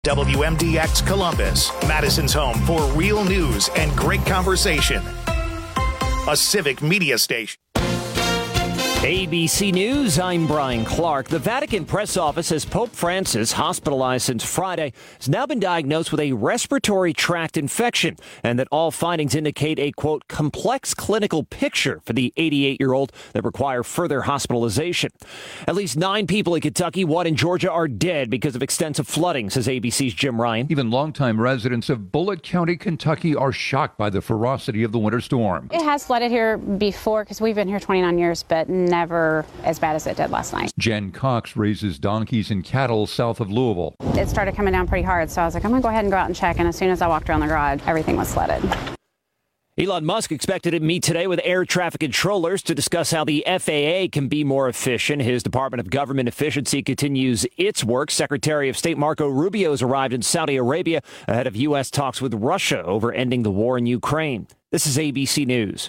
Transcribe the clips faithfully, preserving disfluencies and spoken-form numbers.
W M D X Columbus, Madison's home for real news and great conversation. A Civic Media station. A B C News, I'm Brian Clark. The Vatican press office says Pope Francis, hospitalized since Friday, has now been diagnosed with a respiratory tract infection, and that all findings indicate a, quote, complex clinical picture for the eighty-eight-year-old that require further hospitalization. At least nine people in Kentucky, one in Georgia, are dead because of extensive flooding, says A B C's Jim Ryan. Even longtime residents of Bullitt County, Kentucky, are shocked by the ferocity of the winter storm. It has flooded here before because we've been here twenty-nine years, but never as bad as it did last night. Jen Cox raises donkeys and cattle south of Louisville. It started coming down pretty hard, so I was like, I'm going to go ahead and go out and check. And as soon as I walked around the garage, everything was flooded. Elon Musk expected to meet today with air traffic controllers to discuss how the F A A can be more efficient. His Department of Government Efficiency continues its work. Secretary of State Marco Rubio has arrived in Saudi Arabia ahead of U S talks with Russia over ending the war in Ukraine. This is A B C News.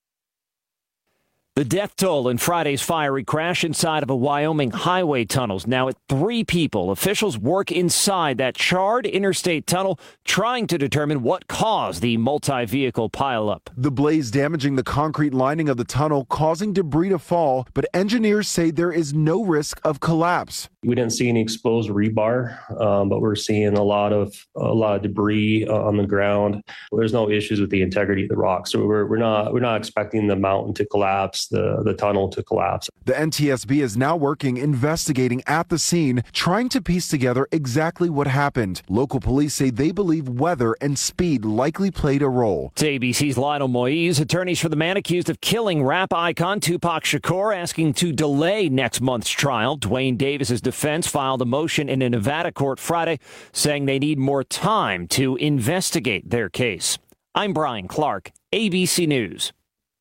The death toll in Friday's fiery crash inside of a Wyoming highway tunnel is now at three people. Officials work inside that charred interstate tunnel, trying to determine what caused the multi-vehicle pileup. The blaze damaging the concrete lining of the tunnel, causing debris to fall, but engineers say there is no risk of collapse. We didn't see any exposed rebar, um, but we're seeing a lot of a lot of debris uh, on the ground. There's no issues with the integrity of the rock, so we're we're not we're not expecting the mountain to collapse, the the tunnel to collapse. The N T S B is now working, investigating at the scene, trying to piece together exactly what happened. Local police say they believe weather and speed likely played a role. To A B C's Lionel Moise, attorneys for the man accused of killing rap icon Tupac Shakur asking to delay next month's trial. Dwayne Davis's defense filed a motion in a Nevada court Friday saying they need more time to investigate their case. I'm Brian Clark, A B C News.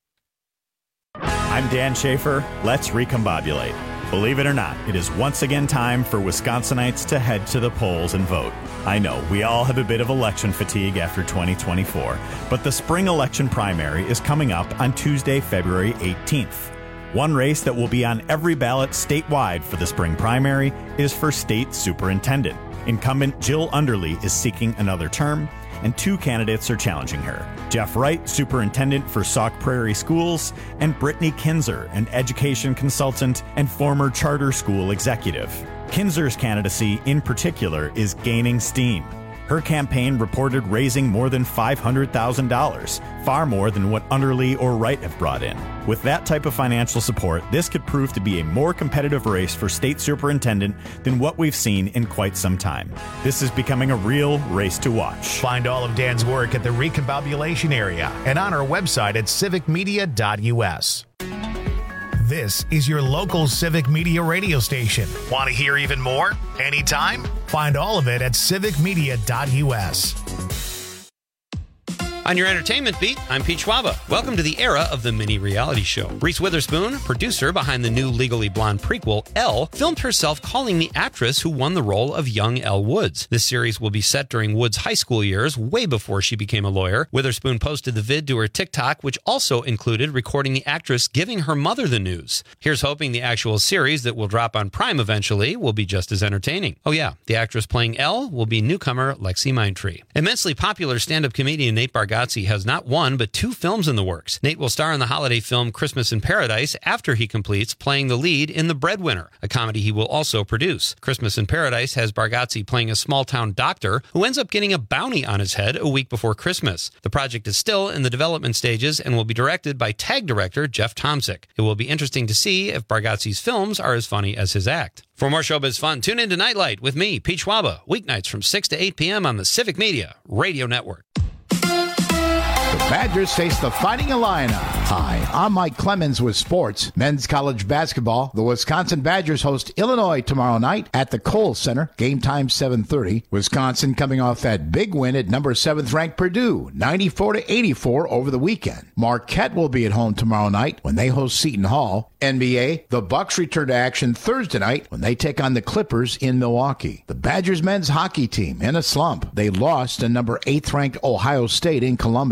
I'm Dan Schaefer. Let's recombobulate. Believe it or not, it is once again time for Wisconsinites to head to the polls and vote. I know, we all have a bit of election fatigue after twenty twenty-four, but the spring election primary is coming up on Tuesday, February eighteenth. One race that will be on every ballot statewide for the spring primary is for state superintendent. Incumbent Jill Underly is seeking another term, and two candidates are challenging her. Jeff Wright, superintendent for Sauk Prairie Schools, and Brittany Kinzer, an education consultant and former charter school executive. Kinzer's candidacy, in particular, is gaining steam. Her campaign reported raising more than five hundred thousand dollars, far more than what Underly or Wright have brought in. With that type of financial support, this could prove to be a more competitive race for state superintendent than what we've seen in quite some time. This is becoming a real race to watch. Find all of Dan's work at the Recombobulation area and on our website at civic media dot u s. This is your local Civic Media radio station. Want to hear even more? Anytime? Find all of it at civic media dot u s. On your entertainment beat, I'm Pete Schwaba. Welcome to the era of the mini reality show. Reese Witherspoon, producer behind the new Legally Blonde prequel, Elle, filmed herself calling the actress who won the role of young Elle Woods. This series will be set during Woods' high school years, way before she became a lawyer. Witherspoon posted the vid to her TikTok, which also included recording the actress giving her mother the news. Here's hoping the actual series that will drop on Prime eventually will be just as entertaining. Oh yeah, the actress playing Elle will be newcomer Lexi Mindtree. Immensely popular stand-up comedian Nate Bargatze has not one, but two films in the works. Nate will star in the holiday film Christmas in Paradise after he completes playing the lead in The Breadwinner, a comedy he will also produce. Christmas in Paradise has Bargatze playing a small-town doctor who ends up getting a bounty on his head a week before Christmas. The project is still in the development stages and will be directed by TAG director Jeff Tomsic. It will be interesting to see if Bargatze's films are as funny as his act. For more showbiz fun, tune in to Nightlight with me, Pete Schwaba, weeknights from six to eight p.m. on the Civic Media Radio Network. The Badgers face the Fighting Illini. Hi, I'm Mike Clemens with sports. Men's college basketball. The Wisconsin Badgers host Illinois tomorrow night at the Kohl Center. Game time seven thirty. Wisconsin coming off that big win at number seventh ranked Purdue, ninety-four to eighty-four over the weekend. Marquette will be at home tomorrow night when they host Seton Hall. N B A, the Bucks return to action Thursday night when they take on the Clippers in Milwaukee. The Badgers men's hockey team in a slump. They lost to number eighth ranked Ohio State in Columbus four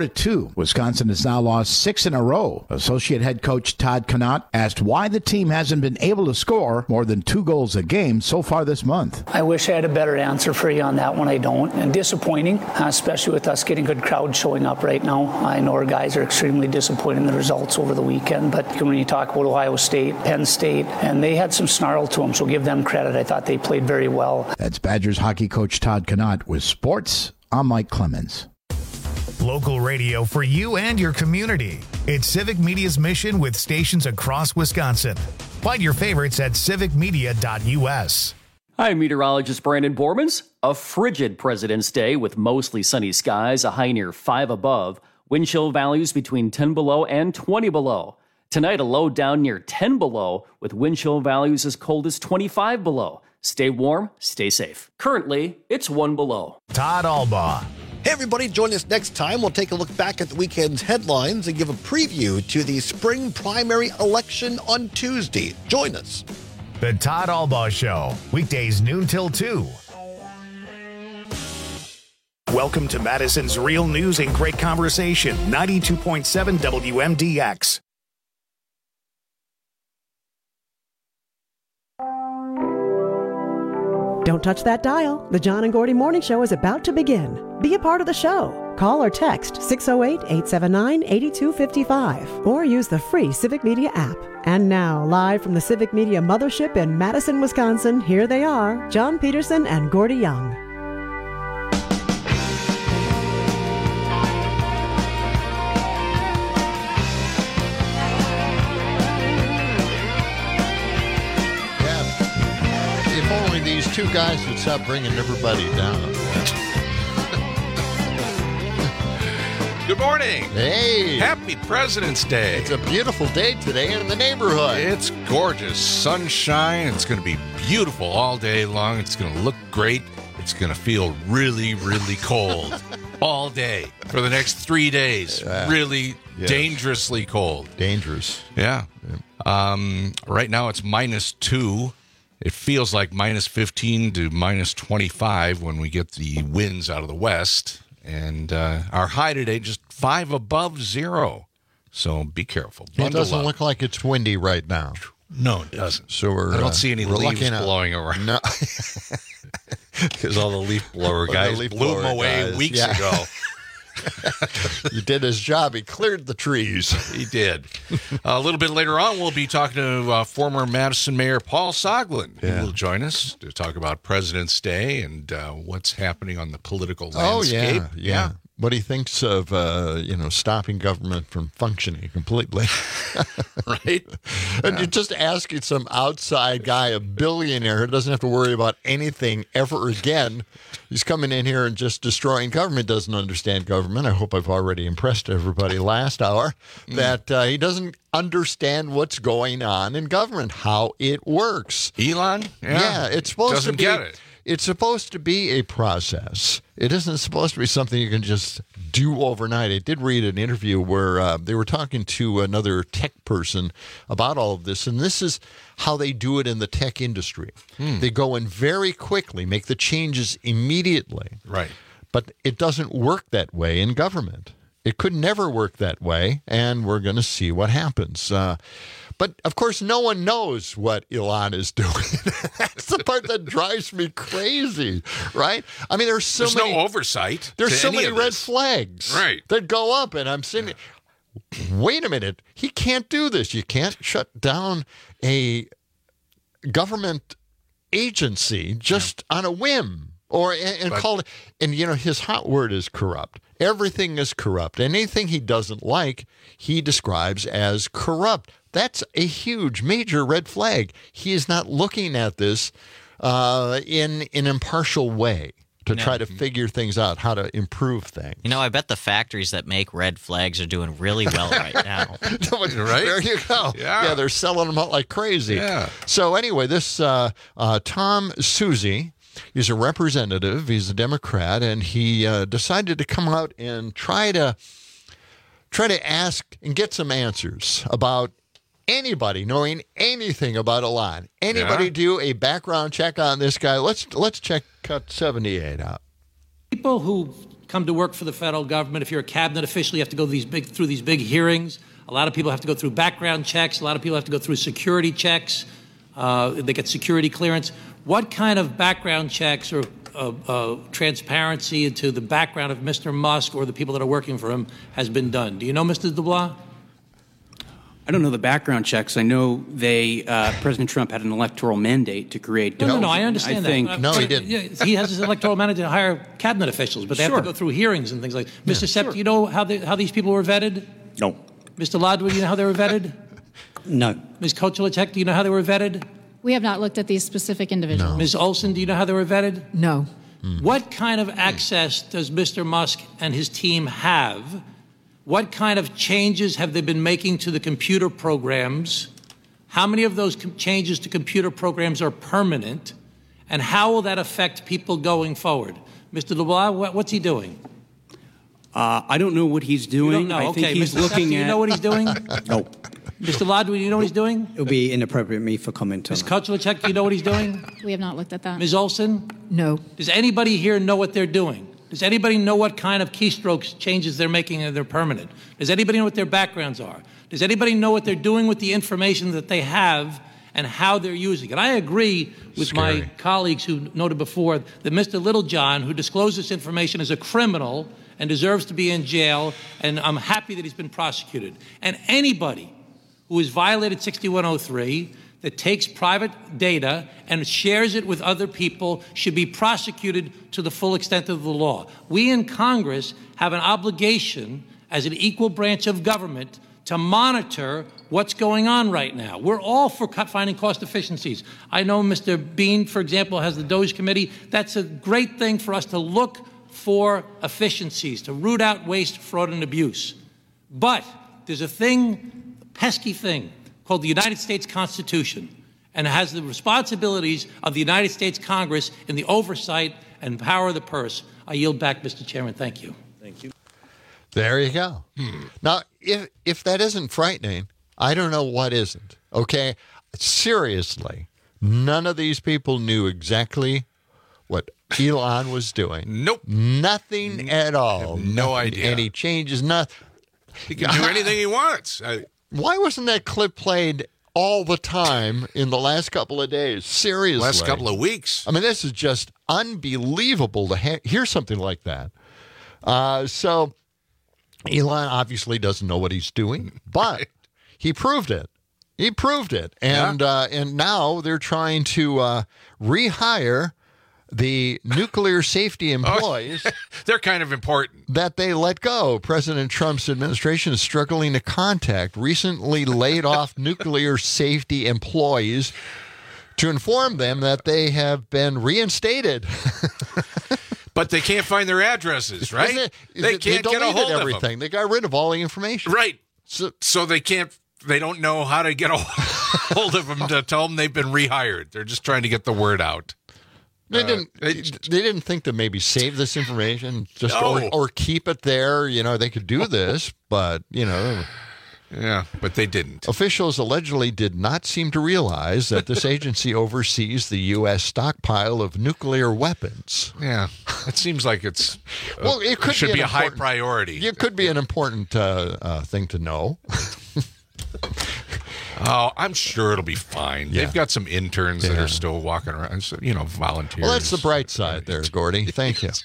to two. Wisconsin has now lost six in a row. Associate head coach Todd Connaught asked why the team hasn't been able to score more than two goals a game so far this month. I wish I had a better answer for you on that one. I don't. And disappointing, especially with us getting good crowd showing up right now. I know our guys are extremely disappointed in the results over the weekend, but when you talk about Ohio State, Penn State, and they had some snarl to them, so give them credit. I thought they played very well. That's Badgers hockey coach Todd Connaught with sports. I'm Mike Clemens. Local radio for you and your community. It's Civic Media's mission with stations across Wisconsin. Find your favorites at civic media dot u s. Hi, meteorologist Brandon Bormans. A frigid President's Day with mostly sunny skies, a high near five above. Wind chill values between ten below and twenty below. Tonight, a low down near ten below with wind chill values as cold as twenty-five below. Stay warm, stay safe. Currently, it's one below. Todd Albaugh. Hey, everybody, join us next time. We'll take a look back at the weekend's headlines and give a preview to the spring primary election on Tuesday. Join us. The Todd Albaugh Show, weekdays noon till two. Welcome to Madison's Real News and Great Conversation, ninety-two point seven W M D X. Don't touch that dial. The John and Gordy Morning Show is about to begin. Be a part of the show. Call or text six oh eight, eight seven nine, eight two five five or use the free Civic Media app. And now, live from the Civic Media Mothership in Madison, Wisconsin, here they are, John Peterson and Gordy Young. These two guys would stop bringing everybody down. Good morning. Hey. Happy President's Day. It's a beautiful day today in the neighborhood. It's gorgeous. Sunshine. It's going to be beautiful all day long. It's going to look great. It's going to feel really, really cold all day for the next three days. Yeah. Really yes. dangerously cold. Dangerous. Yeah. yeah. Um, right now it's minus two. It feels like minus fifteen to minus twenty-five when we get the winds out of the west. And uh, our high today, just five above zero. So be careful. Bundle it doesn't up. look like it's windy right now. No, it doesn't. So we're, I don't uh, see any leaves blowing around. No. Because all the leaf blower guys leaf blew blower them away guys. weeks yeah. ago. He did his job. He cleared the trees. He did. Uh, a little bit later on, we'll be talking to uh, former Madison Mayor Paul Soglin. Yeah. He will join us to talk about President's Day and uh, what's happening on the political Oh, landscape. yeah, yeah. yeah. What he thinks of, uh, you know, stopping government from functioning completely. Right? And yeah. you're just asking some outside guy, a billionaire who doesn't have to worry about anything ever again. He's coming in here and just destroying government, doesn't understand government. I hope I've already impressed everybody last hour mm. that uh, he doesn't understand what's going on in government, how it works. Elon? Yeah, yeah it's supposed doesn't to be. Get it. It's supposed to be a process. It isn't supposed to be something you can just do overnight. I did read an interview where uh, they were talking to another tech person about all of this, and this is how they do it in the tech industry. Hmm. They go in very quickly, make the changes immediately. Right. But it doesn't work that way in government. It could never work that way, and we're going to see what happens. Uh, But, of course, no one knows what Elon is doing. That's the part that drives me crazy, right? I mean, there's so there's many... no oversight. There's so many red this. flags right. that go up, and I'm sitting... Wait a minute. He can't do this. You can't shut down a government agency just yeah. on a whim. Or and, and call it... And, you know, his hot word is corrupt. Everything is corrupt. Anything he doesn't like, he describes as corrupt. That's a huge, major red flag. He is not looking at this uh, in an impartial way to no. try to figure things out, how to improve things. You know, I bet the factories that make red flags are doing really well right now. Right? There you go. Yeah. yeah, they're selling them out like crazy. Yeah. So anyway, this uh, uh, Tom Suozzi, he's a representative, he's a Democrat, and he uh, decided to come out and try to try to ask and get some answers about anybody knowing anything about Elon. Anybody yeah. do a background check on this guy? Let's let's check cut seventy-eight out. People who come to work for the federal government. If you're a cabinet official, you have to go these big, through these big hearings. A lot of people have to go through background checks. A lot of people have to go through security checks. Uh, they get security clearance. What kind of background checks or uh, uh, transparency into the background of Mister Musk or the people that are working for him has been done? Do you know, Mister DeBlanc? I don't know the background checks. I know they uh, President Trump had an electoral mandate to create. No, no, no. I understand I that. think, Uh, No, he but, didn't. yeah, he has his electoral mandate to hire cabinet officials, but they Sure. have to go through hearings and things like that. Mister Sepp, do you know how, they, how these people were vetted? No. Mister Ladwa, do you know how they were vetted? No. Miz Kochelicek, do you know how they were vetted? We have not looked at these specific individuals. Miz Olson, do you know how they were vetted? No. What kind of access does Mister Musk and his team have? What kind of changes have they been making to the computer programs? How many of those com- changes to computer programs are permanent? And how will that affect people going forward? Mister LeBlanc, what, what's he doing? Uh, I don't know what he's doing. You don't know? I think Okay, he's Mister Sepp, looking do you at. know what he's doing? No. Mister Ladwa, do you know what he's doing? It would be inappropriate of me for comment on Miz that. Kochelicek, do you know what he's doing? We have not looked at that. Miz Olson? No. Does anybody here know what they're doing? Does anybody know what kind of keystrokes changes they're making and they're permanent? Does anybody know what their backgrounds are? Does anybody know what they're doing with the information that they have and how they're using it? I agree with Scary. my colleagues who noted before that Mister Littlejohn, who disclosed this information, is a criminal and deserves to be in jail, and I'm happy that he's been prosecuted. And anybody who has violated sixty-one oh three, that takes private data and shares it with other people, should be prosecuted to the full extent of the law. We in Congress have an obligation as an equal branch of government to monitor what's going on right now. We're all for cut, finding cost efficiencies. I know Mister Bean, for example, has the DOGE committee. That's a great thing for us to look for efficiencies, to root out waste, fraud, and abuse. But there's a thing, a pesky thing, called the United States Constitution, and it has the responsibilities of the United States Congress in the oversight and power of the purse. I yield back, Mister Chairman. Thank you. Thank you. There you go. Hmm. Now, if if that isn't frightening, I don't know what isn't. Okay? Seriously, none of these people knew exactly what Elon was doing. Nope. Nothing at all. No Nothing, idea. Any changes, nothing. He can do anything he wants. I, Why wasn't that clip played all the time in the last couple of days? Seriously. last couple of weeks. I mean, this is just unbelievable to ha- hear something like that. Uh, so Elon obviously doesn't know what he's doing, but he proved it. He proved it. And Yeah. uh, and now they're trying to uh, rehire the nuclear safety employees. Oh, they're kind of important. That they let go. President Trump's administration is struggling to contact recently laid off nuclear safety employees to inform them that they have been reinstated. But they can't find their addresses, right? Isn't it- is they it- can't get a deleted hold of everything. them. They got rid of all the information. Right. So, so they can't. They don't know how to get a hold of them to tell them they've been rehired. They're just trying to get the word out. They Uh, didn't. they- They didn't think to maybe save this information, just No. or, or keep it there. You know, they could do this, but you know, Yeah, but they didn't. officials allegedly did not seem to realize that this agency oversees the U S stockpile of nuclear weapons. Yeah, it seems like it's uh, Well, it could should be, be, an a high important- priority. It could be an important uh, uh, thing to know. Oh, I'm sure it'll be fine. Yeah. They've got some interns that Yeah. are still walking around, so, you know, volunteers. Well, that's the bright side there, Gordy. Thank you.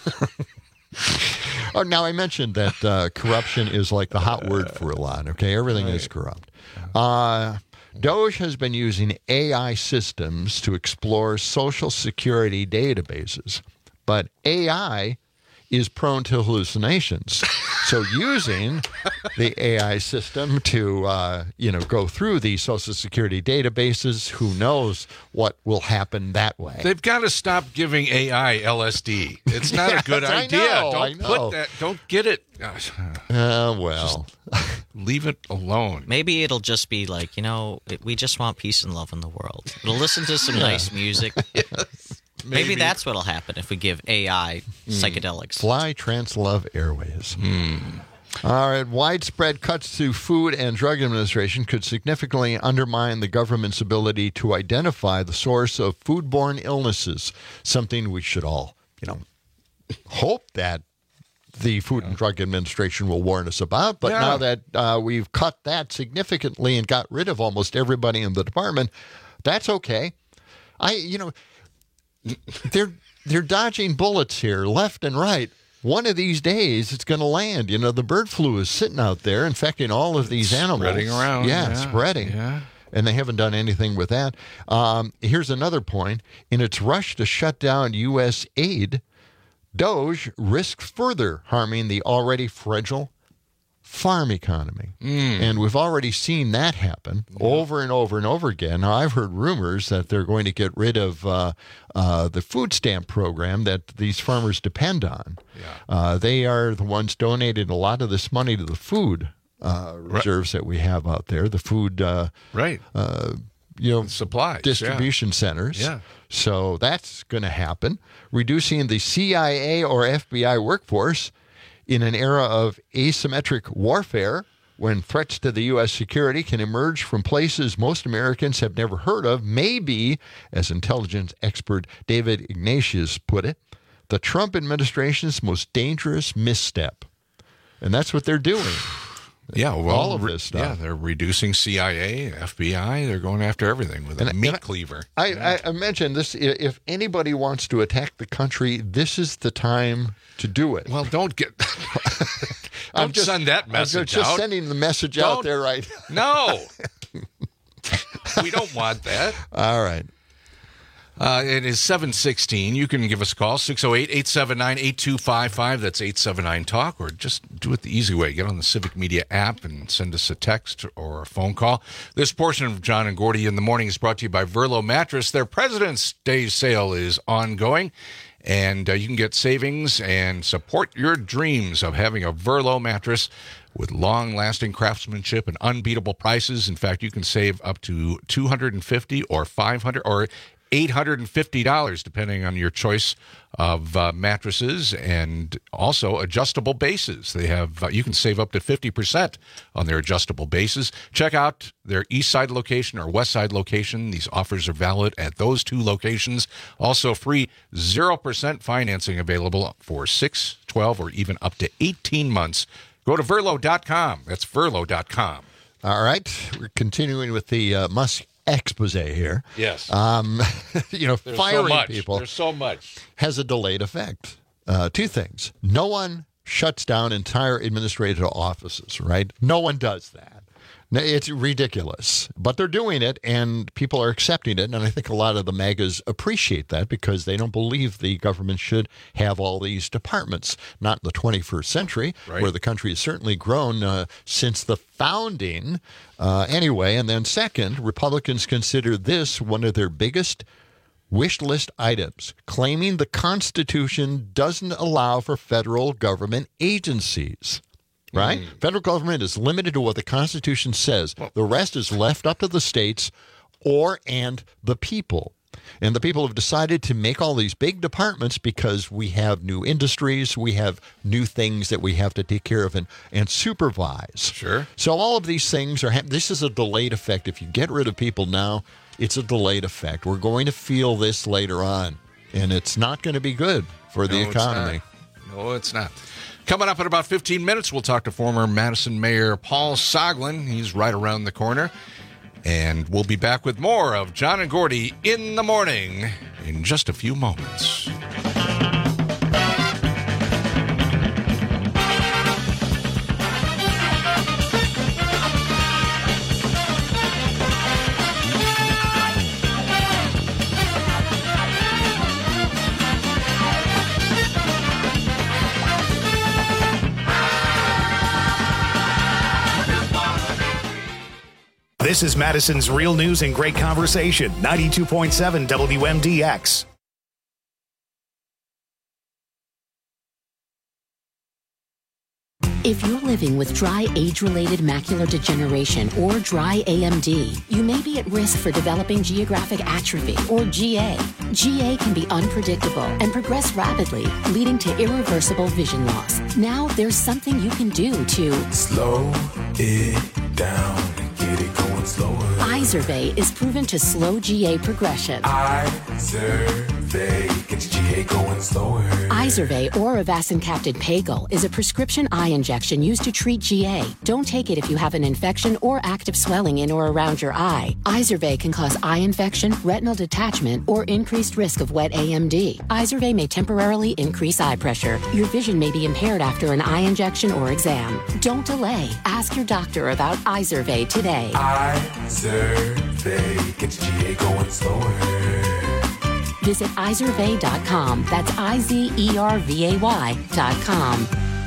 Oh, now I mentioned that uh, corruption is like the hot word for Elon. Okay, everything is corrupt. Uh, Doge has been using A I systems to explore Social Security databases, but A I is prone to hallucinations. So using the A I system to, uh, you know, go through the Social Security databases, who knows what will happen that way. They've got to stop giving A I L S D. It's not a good Yes, I idea. know, don't I know. put that. Don't get it. Gosh, Uh, well, leave it alone. Maybe it'll just be like, you know, it, we just want peace and love in the world. It'll listen to some nice music. Maybe. Maybe. that's what'll happen if we give A I psychedelics. Fly Translove Airways. All right. Widespread cuts to Food and Drug Administration could significantly undermine the government's ability to identify the source of foodborne illnesses, something we should all, you know, hope that the Food and Drug Administration will warn us about. But Yeah. now that uh, we've cut that significantly and got rid of almost everybody in the department, that's okay. I, you know, they're they're dodging bullets here, left and right. One of these days, it's going to land. You know, the bird flu is sitting out there infecting all of these animals. Spreading around. Yeah, Yeah, spreading. yeah. And they haven't done anything with that. Um, here's another point. In its rush to shut down U S aid, Doge risks further harming the already fragile farm economy. Mm. And we've already seen that happen over and over and over again. Now, I've heard rumors that they're going to get rid of uh, uh, the food stamp program that these farmers depend on. Yeah. Uh, they are the ones donating a lot of this money to the food uh, reserves that we have out there, the food uh, right. uh, you know, supplies, distribution yeah. centers. Yeah. So that's going to happen. Reducing the C I A or F B I workforce in an era of asymmetric warfare, when threats to the U S security can emerge from places most Americans have never heard of, may be, as intelligence expert David Ignatius put it, the Trump administration's most dangerous misstep. And that's what they're doing. Yeah, well, all of this stuff. Yeah, they're reducing C I A, F B I. They're going after everything with a And- meat and cleaver. I, Yeah. I, I mentioned this. i- If anybody wants to attack the country, this is the time to do it. Well, don't get. I'm don't just- send that I'm message just out. sending the message out Don't- there right No. We don't want that. All right. Uh, it is seven sixteen. You can give us a call, six oh eight, eight seven nine, eight two five five. That's eight seven nine talk, or just do it the easy way. Get on the Civic Media app and send us a text or a phone call. This portion of John and Gordy in the Morning is brought to you by Verlo Mattress. Their President's Day sale is ongoing, and uh, you can get savings and support your dreams of having a Verlo mattress with long-lasting craftsmanship and unbeatable prices. In fact, you can save up to two hundred fifty dollars or five hundred dollars or eight hundred fifty dollars, depending on your choice of uh, mattresses, and also adjustable bases. They have uh, you can save up to fifty percent on their adjustable bases. Check out their East Side location or West Side location. These offers are valid at those two locations. Also, free zero percent financing available for six, twelve, or even up to eighteen months. Go to verlo dot com. That's verlo dot com. All right. We're continuing with the uh, Musk expose here. Yes. Um, you know, There's so firing much. people There's so much. has a delayed effect. Uh, two things. No one shuts down entire administrative offices, right? No one does that. No, it's ridiculous, but they're doing it, and people are accepting it. And I think a lot of the MAGAs appreciate that because they don't believe the government should have all these departments. Not in the twenty-first century, Right. where the country has certainly grown uh, since the founding. Uh, anyway, and then second, Republicans consider this one of their biggest wish list items, claiming the Constitution doesn't allow for federal government agencies. Right? Federal government is limited to what the Constitution says. The rest is left up to the states or and the people. And the people have decided to make all these big departments because we have new industries, we have new things that we have to take care of and, and supervise. Sure. So all of these things are happening. This is a delayed effect. If you get rid of people now, it's a delayed effect. We're going to feel this later on, and it's not going to be good for the No, it's economy. not. No, it's not. Coming up in about fifteen minutes, we'll talk to former Madison Mayor Paul Soglin. He's right around the corner. And we'll be back with more of John and Gordy in the Morning in just a few moments. This is Madison's Real News and Great Conversation, ninety-two point seven W M D X. If you're living with dry age-related macular degeneration or dry A M D, you may be at risk for developing geographic atrophy or G A. G A can be unpredictable and progress rapidly, leading to irreversible vision loss. Now there's something you can do to slow it down and get it going slower. Izervay is proven to slow G A progression. Izervay. Izervay gets G A going slower. Izervay or Avastin-capted Pagel is a prescription eye injection used to treat G A. Don't take it if you have an infection or active swelling in or around your eye. Izervay can cause eye infection, retinal detachment, or increased risk of wet A M D. Izervay may temporarily increase eye pressure. Your vision may be impaired after an eye injection or exam. Don't delay. Ask your doctor about Izervay today. Izervay gets G A going slower. Visit Izervay dot com. That's I Z E R V A Y dot com.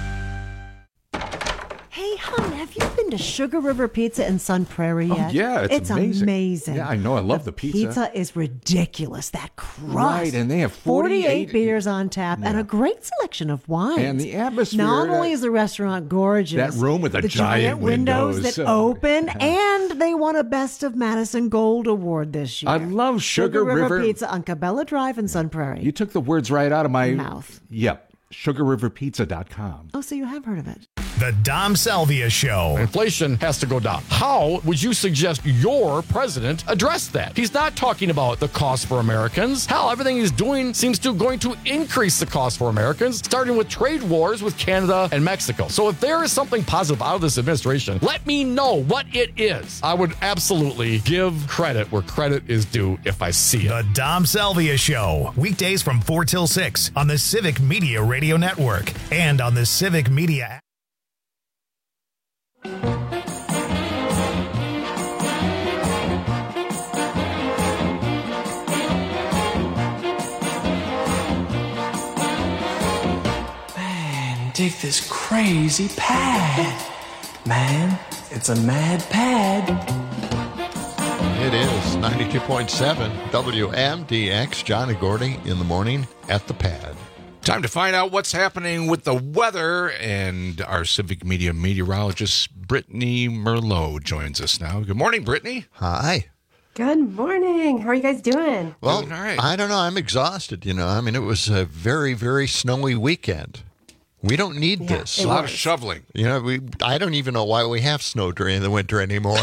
Hey, hon, have you been to Sugar River Pizza in Sun Prairie yet? Oh, yeah, it's, it's amazing. amazing. Yeah, I know. I love the, the pizza. Pizza is ridiculous. That crust. Right, and they have forty-eight, forty-eight beers on tap yeah. and a great selection of wines. And the atmosphere. Not that, only is the restaurant gorgeous, that room with the, the giant, giant windows, windows that oh, open, yeah. and they won a Best of Madison Gold Award this year. I love Sugar, Sugar River, River Pizza on Cabela Drive in Sun Prairie. You took the words right out of my mouth. Yep. sugar river pizza dot com. Oh, so you have heard of it. The Dom Salvia Show. Inflation has to go down. How would you suggest your president address that? He's not talking about the cost for Americans. Hell, everything he's doing seems to going to increase the cost for Americans, starting with trade wars with Canada and Mexico. So if there is something positive out of this administration, let me know what it is. I would absolutely give credit where credit is due if I see it. The Dom Salvia Show. Weekdays from four till six on the Civic Media Radio Network and on the Civic Media app. Man, dig this crazy pad. Man, it's a mad pad. It is ninety-two point seven W M D X. John and Gordy in the morning at the pad. Time to find out what's happening with the weather, and our Civic Media meteorologist, Brittany Merlot, joins us now. Good morning, Brittany. Hi. Good morning. How are you guys doing? Well, Doing all right. I don't know. I'm exhausted, you know. I mean, it was a very, very snowy weekend. We don't need Yeah, this. A lot of shoveling. You know, we. I don't even know why we have snow during the winter anymore.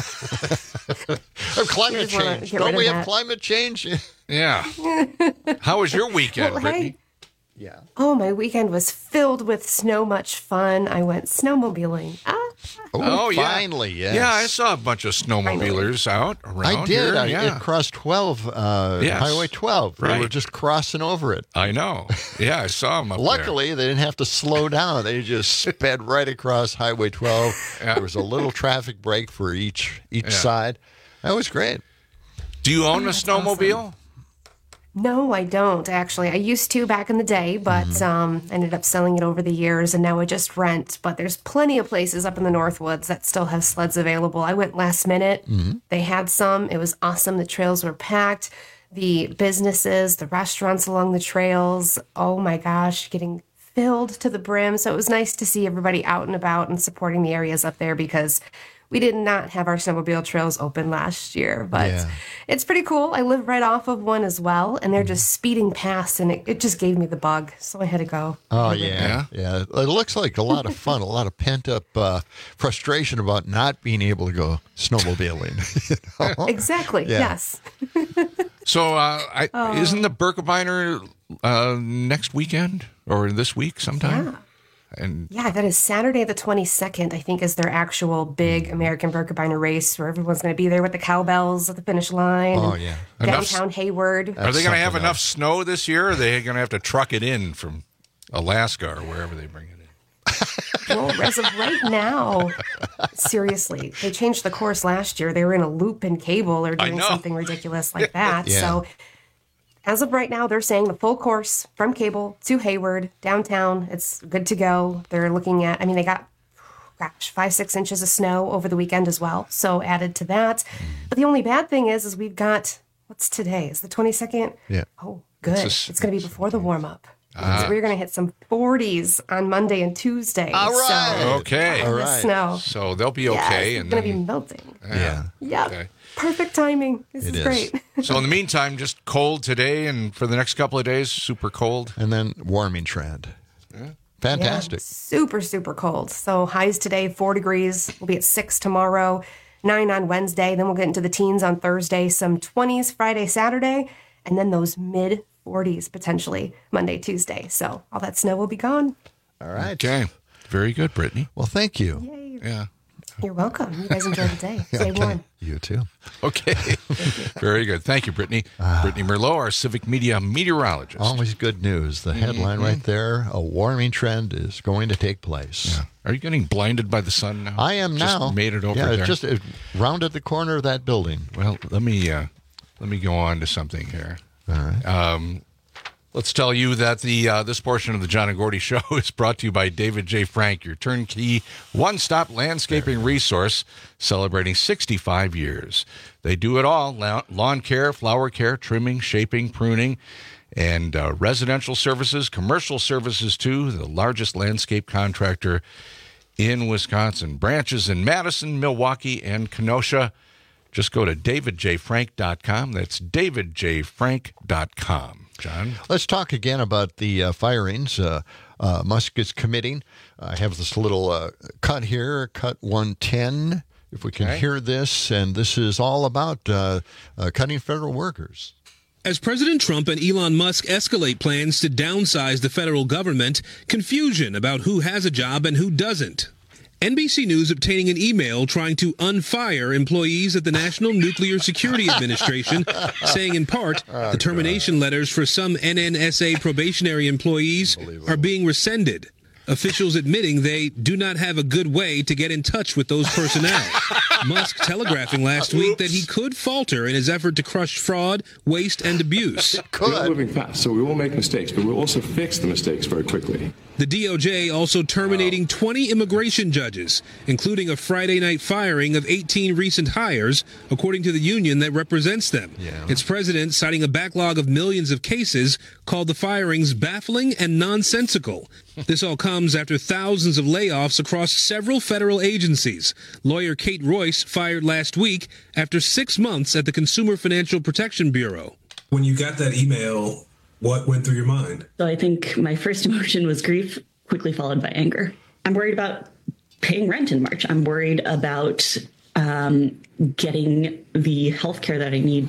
Climate just wanna change. get Don't rid we of have that. climate change? Yeah. How was your weekend, Well, Brittany? hey. Yeah. Oh, my weekend was filled with snow, much fun. I went snowmobiling. Ah, Oh, yeah. finally, yes. Yeah, I saw a bunch of snowmobilers out around I did. here. I, yeah. It crossed twelve, uh, Yes. Highway twelve. They were Right. just crossing over it. I know. Yeah, I saw them up there. Luckily, they didn't have to slow down. They just sped right across Highway twelve. Yeah. There was a little traffic break for each each Yeah. side. That was great. Do you own Oh, a that's snowmobile? no, I don't, actually. I used to back in the day, but Mm-hmm. um, ended up selling it over the years, and now I just rent. But there's plenty of places up in the Northwoods that still have sleds available. I went last minute. Mm-hmm. They had some. It was awesome. The trails were packed. The businesses, the restaurants along the trails, oh my gosh, getting filled to the brim. So it was nice to see everybody out and about and supporting the areas up there, because we did not have our snowmobile trails open last year. But Yeah. it's pretty cool. I live right off of one as well, and they're just speeding past, and it, it just gave me the bug. So I had to go. Oh, yeah. Yeah. It looks like a lot of fun, a lot of pent up uh, frustration about not being able to go snowmobiling. you know? Exactly. Yeah. Yes. So, uh, I, Oh. isn't the Birkebeiner uh, next weekend or this week sometime? Yeah. And Yeah, that is Saturday the twenty-second, I think, is their actual big American Birkebeiner race, where everyone's going to be there with the cowbells at the finish line. Oh, and yeah. Enough- Downtown Hayward. are they going to have something enough else. snow this year, or are they going to have to truck it in from Alaska or wherever they bring it in? Well, as of right now, seriously, they changed the course last year. They were in a loop and cable or I doing know. something ridiculous like that. Yeah. So as of right now, they're saying the full course from Cable to Hayward, downtown, it's good to go. They're looking at, I mean, they got, gosh, five, six inches of snow over the weekend as well. So added to that. But the only bad thing is, is we've got, what's today? Is the twenty-second? Yeah. Oh, good. It's It's, a s- going to be before the warm up. Ah. So we're going to hit some forties on Monday and Tuesday. All right. So, Okay. on All the right. snow. So they'll be Yeah, okay. it's and going to be then- melting. Yeah. Yep. Okay. Perfect timing. This It is, is. great. So in the meantime, just cold today, and for the next couple of days, super cold. And then warming trend. Fantastic. Yeah, super, super cold. So highs today, four degrees. We'll be at six tomorrow, nine on Wednesday. Then we'll get into the teens on Thursday, some twenties Friday, Saturday, and then those mid forties potentially Monday, Tuesday. So all that snow will be gone. All right. Okay. Very good, Brittany. Well, thank you. Yay. Yeah. You're welcome. You guys enjoy the day. Stay Okay. warm. You too. Okay. Very good. Thank you, Brittany. Brittany Merlot, our Civic Media meteorologist. Always good news. The headline Mhm. right there, a warming trend is going to take place. Yeah. Are you getting blinded by the sun now? I am Just now. made it over yeah, there. it just it rounded the corner of that building. Well, let me uh, let me go on to something here. All right. Um, let's tell you that the uh, this portion of the John and Gordy Show is brought to you by David J. Frank, your turnkey one-stop landscaping resource, celebrating sixty-five years. They do it all: la- lawn care, flower care, trimming, shaping, pruning, and uh, residential services, commercial services too. The largest landscape contractor in Wisconsin. Branches in Madison, Milwaukee, and Kenosha. Just go to david j frank dot com. That's david j frank dot com. John? Let's talk again about the uh, firings uh, uh, Musk is committing. I have this little uh, cut here, cut one ten, if we can Okay. hear this. And this is all about uh, uh, cutting federal workers. As President Trump and Elon Musk escalate plans to downsize the federal government, confusion about who has a job and who doesn't. N B C News obtaining an email trying to unfire employees at the National Nuclear Security Administration, saying in part, the termination letters for some N N S A probationary employees are being rescinded. Officials admitting they do not have a good way to get in touch with those personnel. Musk telegraphing last week that he could falter in his effort to crush fraud, waste, and abuse. We're moving fast, so we will make mistakes, but we'll also fix the mistakes very quickly. The D O J also terminating twenty immigration judges, including a Friday night firing of eighteen recent hires, according to the union that represents them. Its president, citing a backlog of millions of cases, called the firings baffling and nonsensical. This all comes after thousands of layoffs across several federal agencies. Lawyer Kate Royce fired last week after six months at the Consumer Financial Protection Bureau. When you got that email, what went through your mind? So I think my first emotion was grief, quickly followed by anger. I'm worried about paying rent in March. I'm worried about um, getting the health care that I need.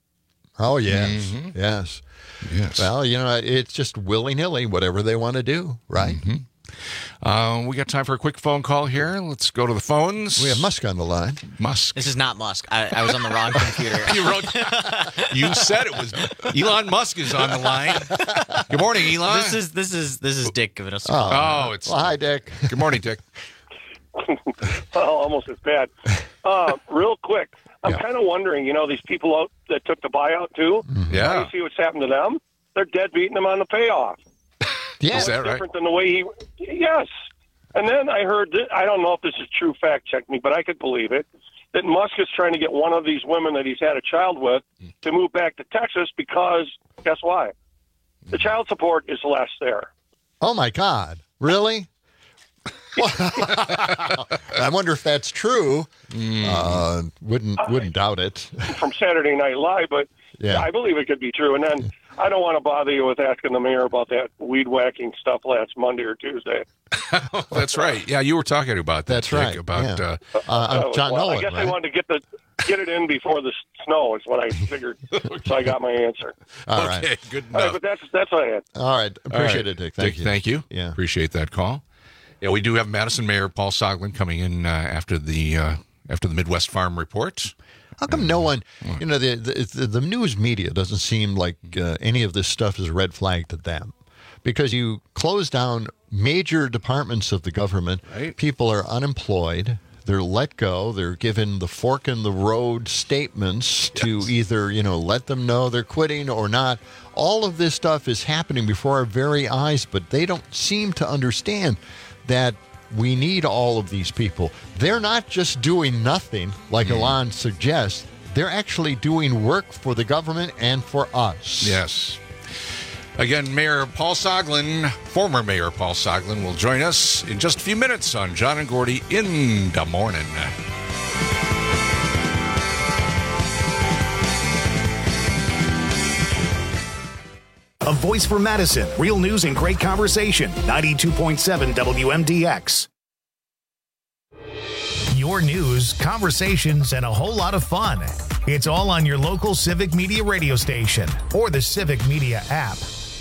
Oh, yes. Mm-hmm. Yes. Yes. Well, you know, it's just willy-nilly, whatever they want to do, right? Mm-hmm. Uh, we got time for a quick phone call here. Let's go to the phones. We have Musk on the line. Musk. This is not Musk. I, I was on the wrong computer. you wrote. You said it was. Elon Musk is on the line. Good morning, Elon. This is this is this is Dick giving us a Oh, call. Oh, it's. Well, hi, Dick. Good morning, Dick. Oh, almost as bad. Uh, real quick, I'm Yeah. kind of wondering, you know, these people out that took the buyout too. Yeah. You see what's happened to them? They're dead beating them on the payoff. Yeah, is that right? Different than the way he. Yes. And then I heard that, I don't know if this is true, fact check me, but I could believe it, that Musk is trying to get one of these women that he's had a child with to move back to Texas because, guess why? The child support is less there. Oh, my God. Really? I wonder if that's true. Uh, wouldn't wouldn't doubt it. From Saturday Night Live, but Yeah. I believe it could be true. And then I don't want to bother you with asking the mayor about that weed whacking stuff last Monday or Tuesday. That's right. Yeah, you were talking about that. That's Dick, right, About yeah. uh, Uh, I'm John well, Nolan, I guess right? I wanted to get the get it in before the s- snow is what I figured. So I got my answer. All right. okay, good All right, enough. but that's that's what I had. All right. Appreciate All it, right. Dick. Thank you. Thank you. Yeah. Appreciate that call. Yeah, we do have Madison Mayor Paul Soglin coming in uh, after the uh, after the Midwest Farm Report. How come no one, you know, the the, the news media doesn't seem like uh, any of this stuff is a red flag to them? Because you close down major departments of the government, Right. people are unemployed, they're let go, they're given the fork in the road statements to either, you know, let them know they're quitting or not. All of this stuff is happening before our very eyes, but they don't seem to understand that we need all of these people. They're not just doing nothing like Elon suggests. They're actually doing work for the government and for us. Yes. Again, Mayor Paul Soglin, former Mayor Paul Soglin, will join us in just a few minutes on John and Gordy in the morning. A voice for Madison. Real news and great conversation. ninety-two point seven W M D X. Your news, conversations, and a whole lot of fun. It's all on your local Civic Media radio station or the Civic Media app.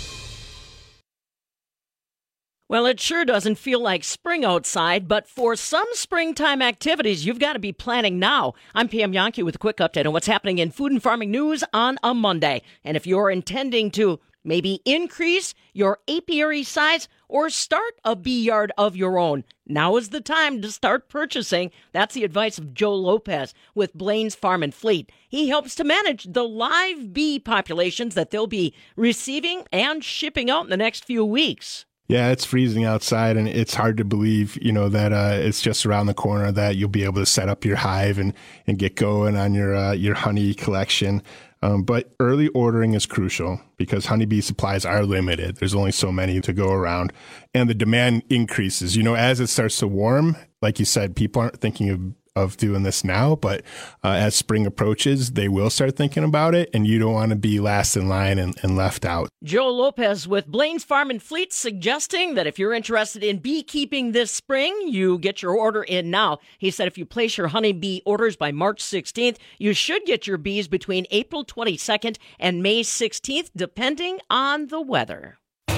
Well, it sure doesn't feel like spring outside, but for some springtime activities, you've got to be planning now. I'm Pam Yankee with a quick update on what's happening in food and farming news on a Monday. And if you're intending to maybe increase your apiary size or start a bee yard of your own, now is the time to start purchasing. That's the advice of Joe Lopez with Blaine's Farm and Fleet. He helps to manage the live bee populations that they'll be receiving and shipping out in the next few weeks. Yeah, it's freezing outside, and it's hard to believe, you know, that uh, it's just around the corner that you'll be able to set up your hive and, and get going on your uh, your honey collection. Um, but early ordering is crucial because honeybee supplies are limited. There's only so many to go around, and the demand increases. You know, as it starts to warm, like you said, people aren't thinking of of doing this now, but uh, as spring approaches, they will start thinking about it, and you don't want to be last in line and, and left out. Joe Lopez with Blaine's Farm and Fleet suggesting that if you're interested in beekeeping this spring, you get your order in now. He said if you place your honeybee orders by March sixteenth, you should get your bees between April twenty-second and May sixteenth, depending on the weather.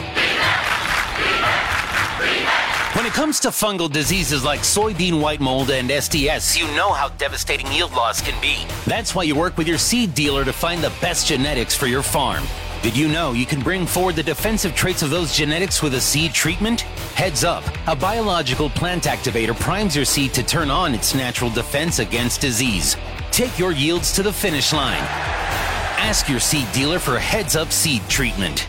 When it comes to fungal diseases like soybean white mold and S T S, you know how devastating yield loss can be. That's why you work with your seed dealer to find the best genetics for your farm. Did you know you can bring forward the defensive traits of those genetics with a seed treatment? Heads up, a biological plant activator primes your seed to turn on its natural defense against disease. Take your yields to the finish line. Ask your seed dealer for Heads Up seed treatment.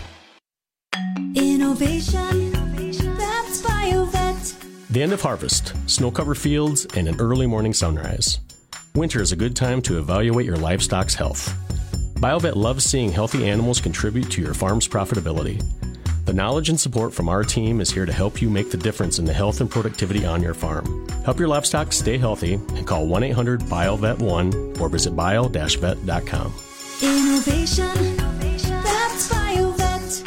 Innovation, that's BioVet. The end of harvest, snow-covered fields, and an early morning sunrise. Winter is a good time to evaluate your livestock's health. BioVet loves seeing healthy animals contribute to your farm's profitability. The knowledge and support from our team is here to help you make the difference in the health and productivity on your farm. Help your livestock stay healthy and call one eight hundred B I O V E T one or visit bio dash vet dot com. Innovation, that's BioVet.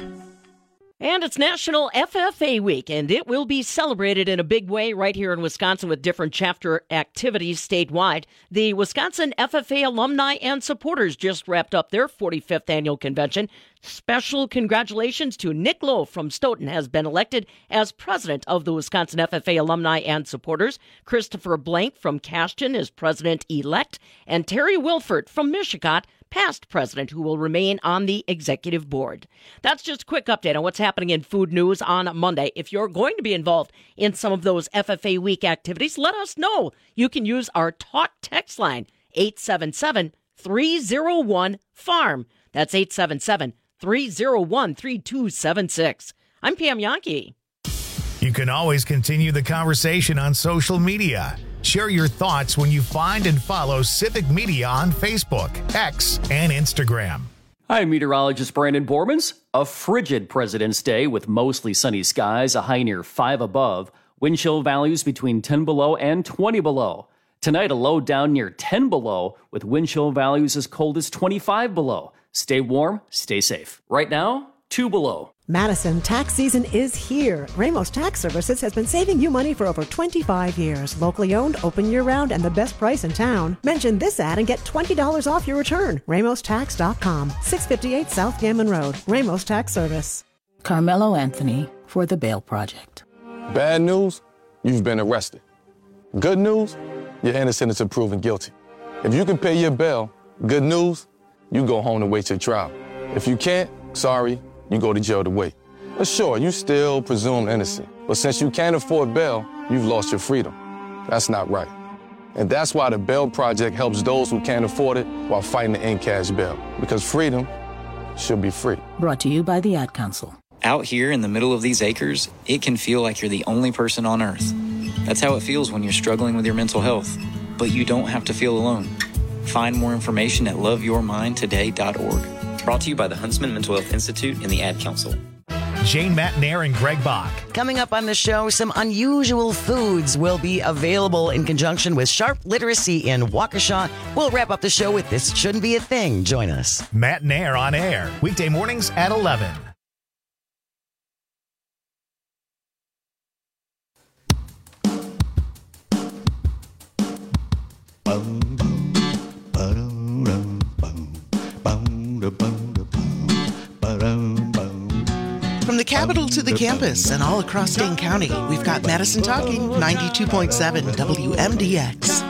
And it's National F F A Week, and it will be celebrated in a big way right here in Wisconsin with different chapter activities statewide. The Wisconsin F F A alumni and supporters just wrapped up their forty-fifth annual convention. Special congratulations to Nick Lowe from Stoughton has been elected as president of the Wisconsin F F A alumni and supporters. Christopher Blank from Cashton is president-elect, and Terry Wilford from Michigan, past president, who will remain on the executive board. That's just a quick update on what's happening in food news on Monday. If you're going to be involved in some of those F F A Week activities, let us know. You can use our Talk text line, eight seven seven, three oh one, farm. That's eight seven seven, three oh one, three two seven six. I'm Pam Yankee. You can always continue the conversation on social media. Share your thoughts when you find and follow Civic Media on Facebook, X, and Instagram. Hi, meteorologist Brandon Bormans. A frigid President's Day with mostly sunny skies, a high near five above. Wind chill values between ten below and twenty below. Tonight, a low down near ten below with wind chill values as cold as twenty-five below. Stay warm, stay safe. Right now, two below. Madison, tax season is here. Ramos Tax Services has been saving you money for over twenty-five years. Locally owned, open year-round, and the best price in town. Mention this ad and get twenty dollars off your return. Ramos Tax dot com, six fifty-eight South Gammon Road. Ramos Tax Service. Carmelo Anthony for The Bail Project. Bad news, you've been arrested. Good news, you're innocent until proven guilty. If you can pay your bail, good news, you go home to wait your trial. If you can't, sorry, you go to jail to wait. But sure, you still presumed innocent. But since you can't afford bail, you've lost your freedom. That's not right. And that's why the Bail Project helps those who can't afford it while fighting to end cash bail. Because freedom should be free. Brought to you by the Ad Council. Out here in the middle of these acres, it can feel like you're the only person on Earth. That's how it feels when you're struggling with your mental health. But you don't have to feel alone. Find more information at love your mind today dot org. Brought to you by the Huntsman Mental Health Institute and the Ad Council. Jane Matnair and Greg Bach. Coming up on the show, some unusual foods will be available in conjunction with Sharp Literacy in Waukesha. We'll wrap up the show with This Shouldn't Be a Thing. Join us. Matnair on air, weekday mornings at eleven. capital to the campus and all across Dane County, we've got Madison Talking, ninety-two point seven W M D X.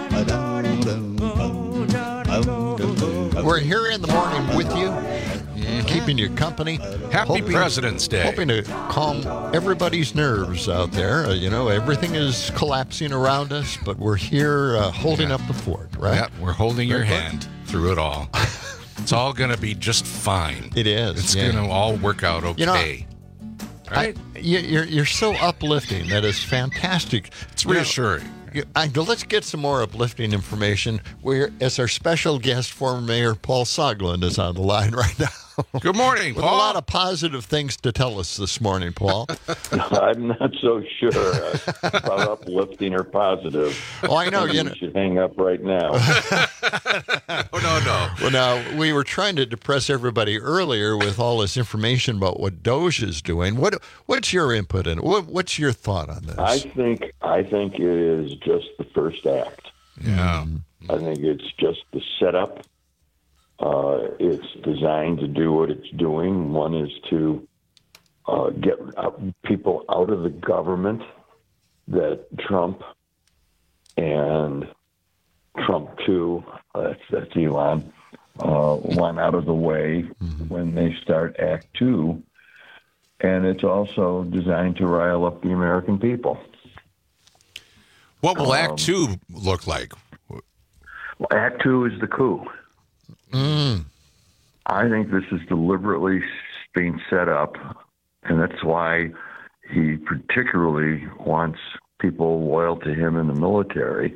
We're here in the morning with you, keeping you company. Happy hoping, President's Day. Hoping to calm everybody's nerves out there. Uh, you know, everything is collapsing around us, but we're here uh, holding yeah. up the fort, right? Yeah, we're holding your hand through it all. It's all going to be just fine. It is. It's yeah. going to all work out okay. You know, right? I, you're, you're so uplifting. That is fantastic. It's reassuring. You know, I, let's get some more uplifting information. We're, as our special guest, former Mayor Paul Soglin is on the line right now. Good morning, With Paul. a lot of positive things to tell us this morning, Paul. I'm not so sure uh, about uplifting or positive. Oh, I know. You know. should hang up right now. oh, no, no. Well, now, we were trying to depress everybody earlier with all this information about what Doge is doing. What What's your input in it? What, what's your thought on this? I think I think it is just the first act. Yeah. I think it's just the setup. Uh, it's designed to do what it's doing. One is to uh, get people out of the government that Trump and Trump two, uh, that's, that's Elon, uh, want out of the way mm-hmm. when they start Act Two. And it's also designed to rile up the American people. What will um, Act Two look like? Well, Act Two is the coup. Mm. I think this is deliberately being set up, and that's why he particularly wants people loyal to him in the military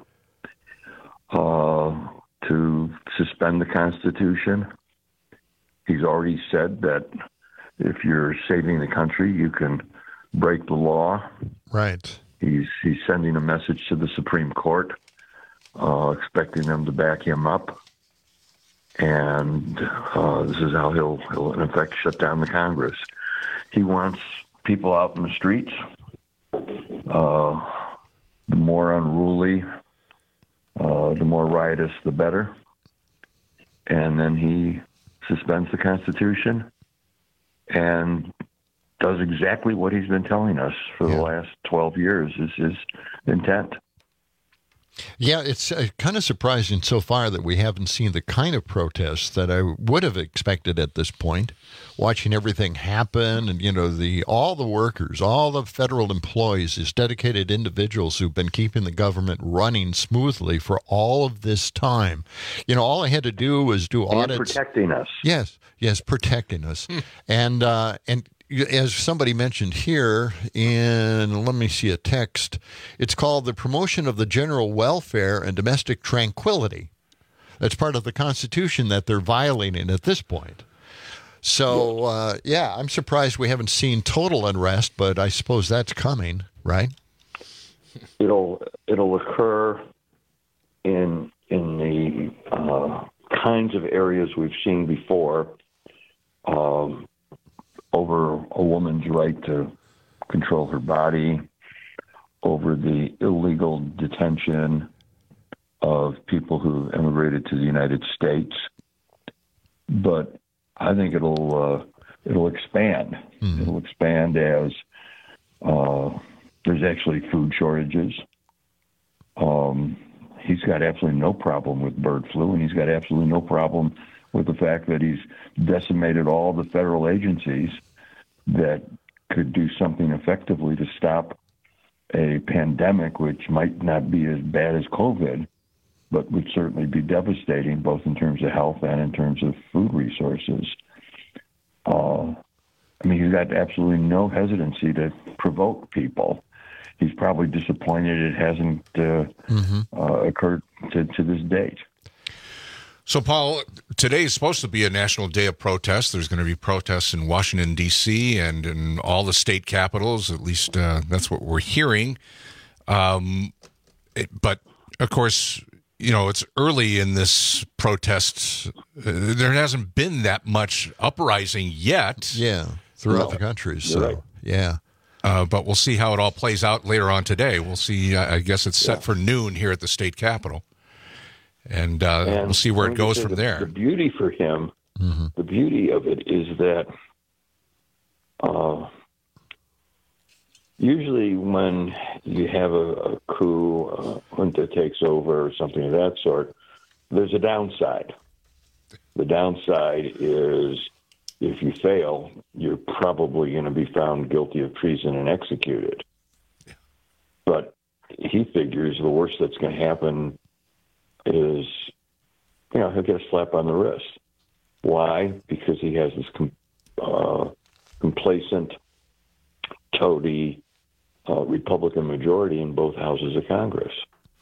uh, to suspend the Constitution. He's already said that if you're saving the country, you can break the law. Right. He's he's sending a message to the Supreme Court, uh, expecting them to back him up. And uh, this is how he'll, he'll, in effect, shut down the Congress. He wants people out in the streets. Uh, the more unruly, uh, the more riotous, the better. And then he suspends the Constitution and does exactly what he's been telling us for yeah. the last twelve years is his intent. Yeah, it's uh, kind of surprising so far that we haven't seen the kind of protests that I would have expected at this point. Watching everything happen, and you know, the all the workers, all the federal employees, these dedicated individuals who've been keeping the government running smoothly for all of this time. You know, all I had to do was do and audits, protecting us. Yes, yes, protecting us, and uh, and. As somebody mentioned here in, let me see a text, it's called the Promotion of the General Welfare and Domestic Tranquility. That's part of the Constitution that they're violating at this point. So, uh, yeah, I'm surprised we haven't seen total unrest, but I suppose that's coming, right? It'll it'll occur in in the uh, kinds of areas we've seen before. Um, over a woman's right to control her body, over the illegal detention of people who immigrated to the United States. But I think it'll uh, it'll expand. Mm. It'll expand as uh, there's actually food shortages. Um, he's got absolutely no problem with bird flu, and he's got absolutely no problem with the fact that he's decimated all the federal agencies that could do something effectively to stop a pandemic, which might not be as bad as COVID, but would certainly be devastating, both in terms of health and in terms of food resources. Uh, I mean, he's got absolutely no hesitancy to provoke people. He's probably disappointed it hasn't uh, mm-hmm. uh, occurred to, to this date. So, Paul, today is supposed to be a national day of protest. There's going to be protests in Washington, D C, and in all the state capitals. At least uh, that's what we're hearing. Um, it, but, of course, you know, it's early in this protest. Uh, there hasn't been that much uprising yet. Yeah, throughout no. the country. So, right. yeah. Uh, but we'll see how it all plays out later on today. We'll see. Uh, I guess it's set yeah. for noon here at the state capitol. And, uh, and we'll see where it goes from the, there. The beauty for him, mm-hmm. the beauty of it is that uh, usually when you have a, a coup, uh, junta takes over or something of that sort, there's a downside. The downside is if you fail, you're probably going to be found guilty of treason and executed. But he figures the worst that's going to happen is, you know, he'll get a slap on the wrist. Why? Because he has this com- uh, complacent, toady uh, Republican majority in both houses of Congress.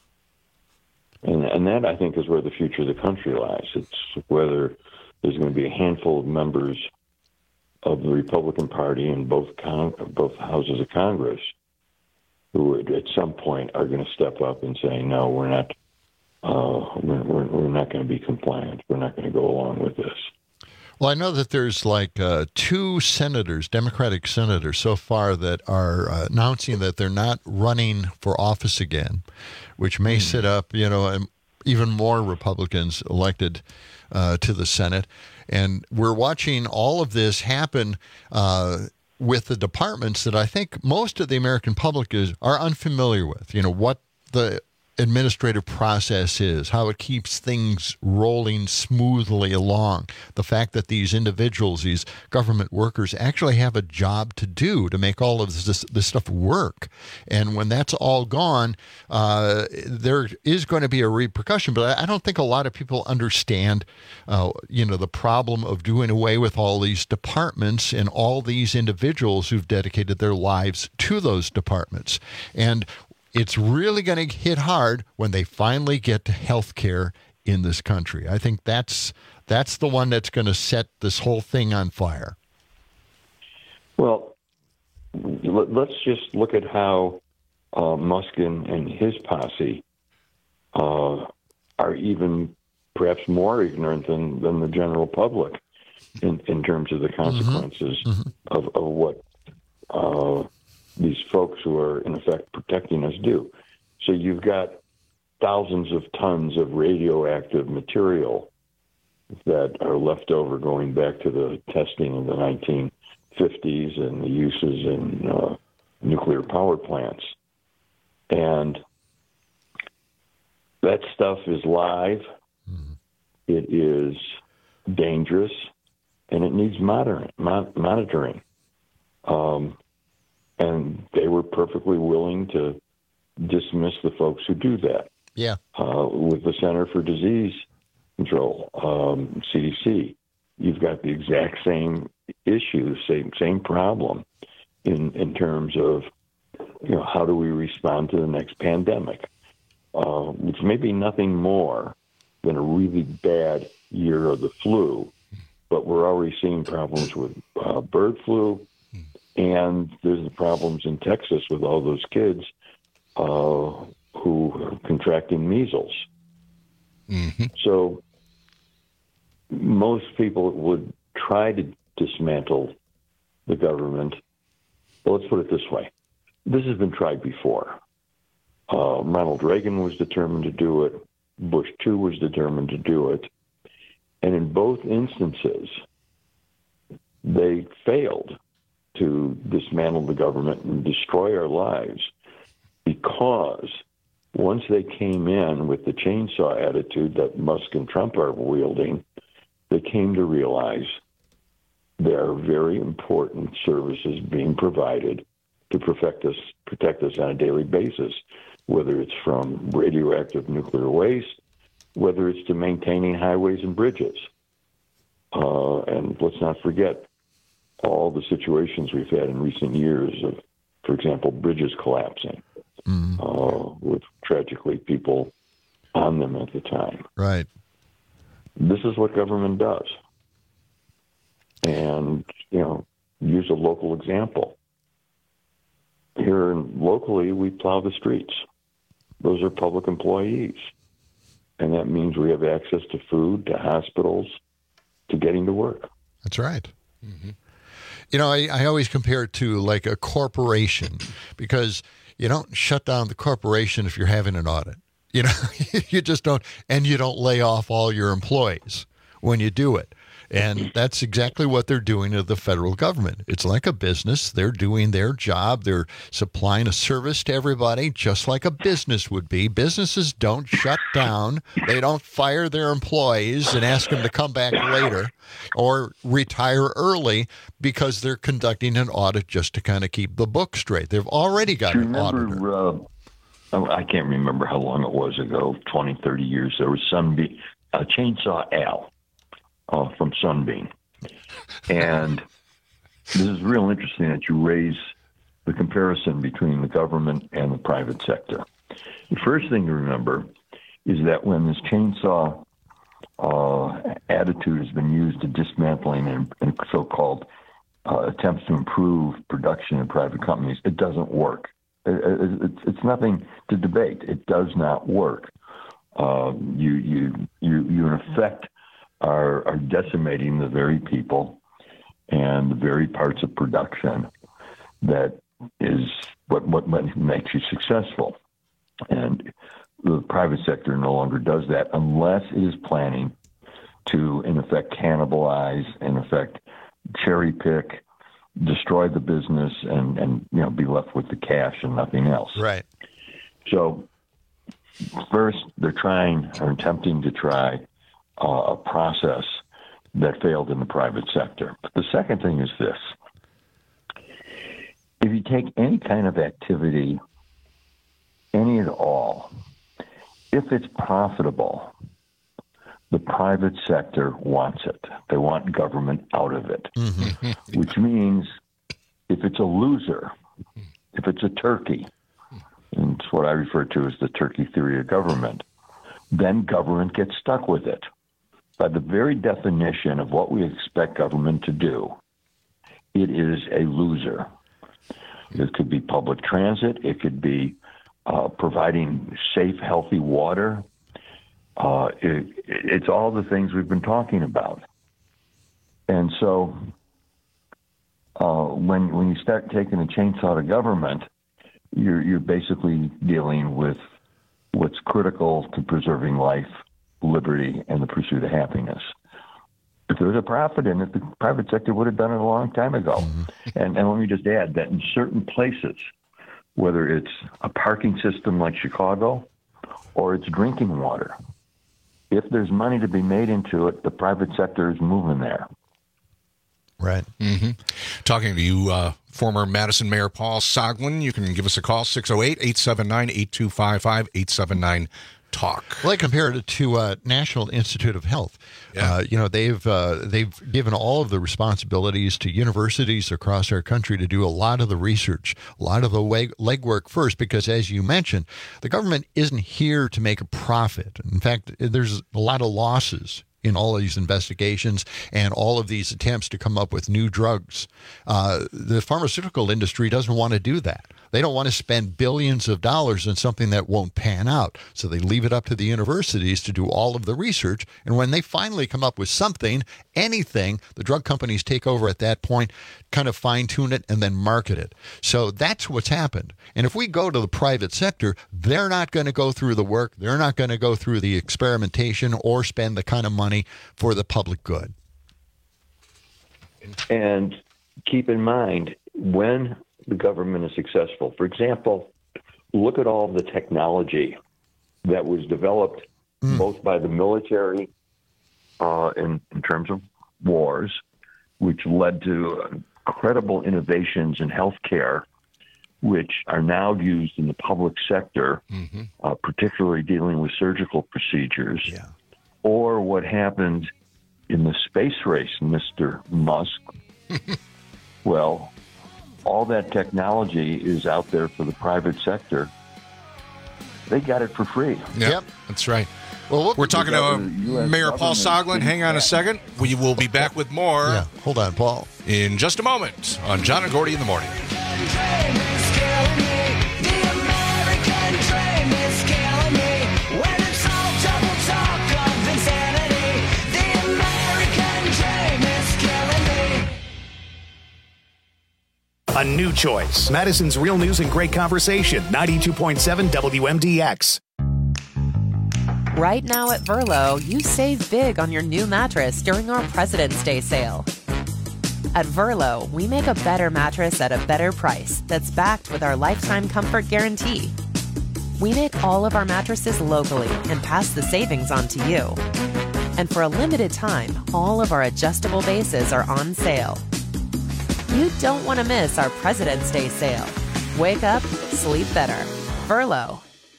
And, and that, I think, is where the future of the country lies. It's whether there's going to be a handful of members of the Republican Party in both con- both houses of Congress who at some point are going to step up and say, no, we're not, uh, we're, we're, we're not going to be compliant. We're not going to go along with this. Well, I know that there's like uh, two senators, Democratic senators so far that are uh, announcing that they're not running for office again, which may mm. set up, you know, um, even more Republicans elected uh, to the Senate. And we're watching all of this happen uh, with the departments that I think most of the American public is are unfamiliar with. You know, what the administrative process is, how it keeps things rolling smoothly along. The fact that these individuals, these government workers, actually have a job to do to make all of this, this stuff work. And when that's all gone, uh, there is going to be a repercussion. But I don't think a lot of people understand, uh, you know, the problem of doing away with all these departments and all these individuals who've dedicated their lives to those departments. And it's really going to hit hard when they finally get to health care in this country. I think that's that's the one that's going to set this whole thing on fire. Well, let's just look at how uh, Musk and, and his posse uh, are even perhaps more ignorant than, than the general public in, in terms of the consequences mm-hmm. of, of what uh, these folks who are, in effect, protecting us do. So you've got thousands of tons of radioactive material that are left over going back to the testing in the nineteen fifties and the uses in uh, nuclear power plants. And that stuff is live, mm-hmm. it is dangerous, and it needs modern, mon- monitoring. Um, And they were perfectly willing to dismiss the folks who do that. Yeah. Uh, with the Center for Disease Control, um, C D C, you've got the exact same issue, same same problem in in terms of, you know, how do we respond to the next pandemic, uh, which may be nothing more than a really bad year of the flu, but we're already seeing problems with uh, bird flu. And there's the problems in Texas with all those kids uh, who are contracting measles. Mm-hmm. So most people would try to dismantle the government. Well, let's put it this way. This has been tried before. Uh, Ronald Reagan was determined to do it. Bush two was determined to do it. And in both instances, they failed to dismantle the government and destroy our lives, because once they came in with the chainsaw attitude that Musk and Trump are wielding, they came to realize there are very important services being provided to protect us, protect us on a daily basis, whether it's from radioactive nuclear waste, whether it's to maintaining highways and bridges. Uh, and let's not forget all the situations we've had in recent years of, for example, bridges collapsing, mm. uh, with tragically people on them at the time. Right. This is what government does. And, you know, use a local example. Here in, locally, we plow the streets. Those are public employees. And that means we have access to food, to hospitals, to getting to work. That's right. Mm-hmm. You know, I, I always compare it to like a corporation, because you don't shut down the corporation if you're having an audit. You know, you just don't, and you don't lay off all your employees when you do it. And that's exactly what they're doing to the federal government. It's like a business. They're doing their job. They're supplying a service to everybody, just like a business would be. Businesses don't shut down. They don't fire their employees and ask them to come back later or retire early because they're conducting an audit just to kind of keep the book straight. They've already got an auditor. Uh, I can't remember how long it was ago, twenty, thirty years. There was Sunbeam, uh, Chainsaw Al uh, from Sunbeam. And this is real interesting that you raise the comparison between the government and the private sector. The first thing to remember is that when this chainsaw uh, attitude has been used to dismantling and, and so-called uh, attempts to improve production in private companies, it doesn't work. It's, it's nothing to debate. It does not work. Uh, you, you, you, you, in effect, are, are decimating the very people and the very parts of production that is what, what makes you successful. And the private sector no longer does that unless it is planning to, in effect, cannibalize, in effect, cherry pick, destroy the business and, and, you know, be left with the cash and nothing else. Right. So first, they're trying or attempting to try uh, a process that failed in the private sector. But the second thing is this. If you take any kind of activity, any at all, if it's profitable, the private sector wants it. They want government out of it, mm-hmm. which means if it's a loser, if it's a turkey, and it's what I refer to as the turkey theory of government, then government gets stuck with it. By the very definition of what we expect government to do, it is a loser. It could be public transit. It could be uh, providing safe, healthy water. Uh, it, it's all the things we've been talking about. And so uh, when when you start taking a chainsaw to government, you're, you're basically dealing with what's critical to preserving life, liberty, and the pursuit of happiness. If there was a profit in it, the private sector would have done it a long time ago. Mm-hmm. And, and let me just add that in certain places, whether it's a parking system like Chicago or it's drinking water, if there's money to be made into it, the private sector is moving there. Right. Mm-hmm. Talking to you, uh, former Madison Mayor Paul Soglin. You can give us a call, six oh eight, eight seven nine, eight two five five, eight seven nine, talk. Well, I compared it to uh, National Institute of Health. Yeah. Uh, you know, they've uh, they've given all of the responsibilities to universities across our country to do a lot of the research, a lot of the leg- legwork first, because as you mentioned, the government isn't here to make a profit. In fact, there's a lot of losses in all of these investigations and all of these attempts to come up with new drugs. Uh, the pharmaceutical industry doesn't want to do that. They don't want to spend billions of dollars on something that won't pan out. So they leave it up to the universities to do all of the research. And when they finally come up with something, anything, the drug companies take over at that point, kind of fine-tune it, and then market it. So that's what's happened. And if we go to the private sector, they're not going to go through the work. They're not going to go through the experimentation or spend the kind of money for the public good. And keep in mind, when the government is successful, for example, look at all the technology that was developed mm. both by the military uh, in, in terms of wars, which led to incredible innovations in healthcare, which are now used in the public sector, mm-hmm. uh, particularly dealing with surgical procedures, yeah. or what happened in the space race, Mister Musk. Well, all that technology is out there for the private sector. They got it for free. Yep, yep. That's right. Well, we're talking to uh, Mayor Paul Soglin. Hang on a second. We will be back with more. Yeah, hold on, Paul. In just a moment on John and Gordy in the Morning. A new choice. Madison's Real News and Great Conversation. ninety-two point seven W M D X. Right now at Verlo, you save big on your new mattress during our President's Day sale. At Verlo, we make a better mattress at a better price that's backed with our lifetime comfort guarantee. We make all of our mattresses locally and pass the savings on to you. And for a limited time, all of our adjustable bases are on sale. You don't want to miss our President's Day sale. Wake up, sleep better. Verlo.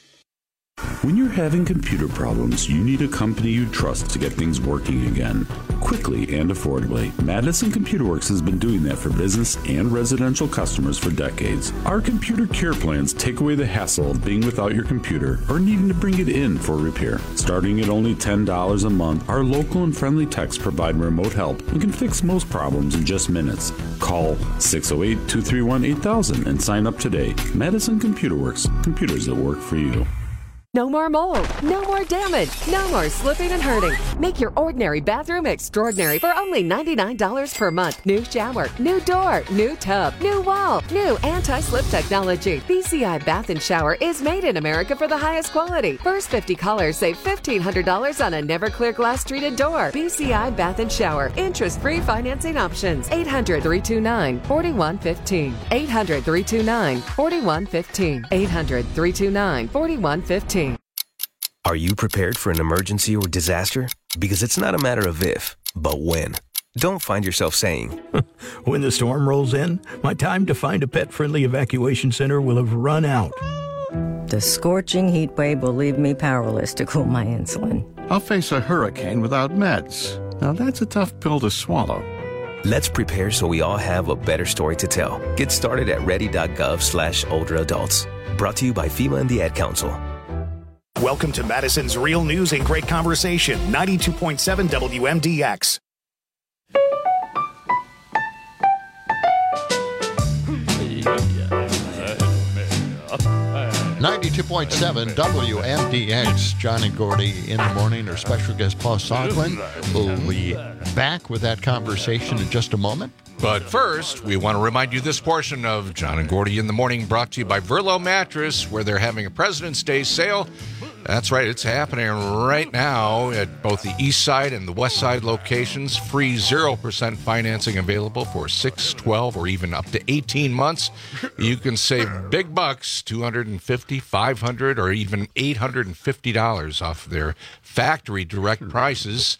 When you're having computer problems, you need a company you trust to get things working again. Quickly and affordably. Madison Computer Works has been doing that for business and residential customers for decades. Our computer care plans take away the hassle of being without your computer or needing to bring it in for repair. Starting at only ten dollars a month, our local and friendly techs provide remote help and can fix most problems in just minutes. Call six oh eight, two three one, eight thousand and sign up today. Madison Computer Works. Computers that work for you. No more mold, no more damage, no more slipping and hurting. Make your ordinary bathroom extraordinary for only ninety-nine dollars per month. New shower, new door, new tub, new wall, new anti-slip technology. B C I Bath and Shower is made in America for the highest quality. First fifty callers save fifteen hundred dollars on a never clear glass treated door. B C I Bath and Shower. Interest-free financing options. eight hundred, three two nine, four one one five. eight hundred, three two nine, four one one five. eight hundred, three two nine, four one one five. Are you prepared for an emergency or disaster? Because it's not a matter of if, but when. Don't find yourself saying, when the storm rolls in, my time to find a pet-friendly evacuation center will have run out. The scorching heat wave will leave me powerless to cool my insulin. I'll face a hurricane without meds. Now that's a tough pill to swallow. Let's prepare so we all have a better story to tell. Get started at ready.gov slash older adults. Brought to you by FEMA and the Ad Council. Welcome to Madison's Real News and Great Conversation, ninety-two point seven W M D X. ninety-two point seven W M D X, John and Gordy in the morning. Our special guest, Paul Soglin, will be back with that conversation in just a moment. But first, we want to remind you this portion of John and Gordy in the morning brought to you by Verlo Mattress, where they're having a President's Day sale. That's right, it's happening right now at both the east side and the west side locations. Free zero percent financing available for six, twelve, or even up to eighteen months. You can save big bucks, two hundred fifty dollars, five hundred dollars, or even eight hundred fifty dollars off their factory direct prices.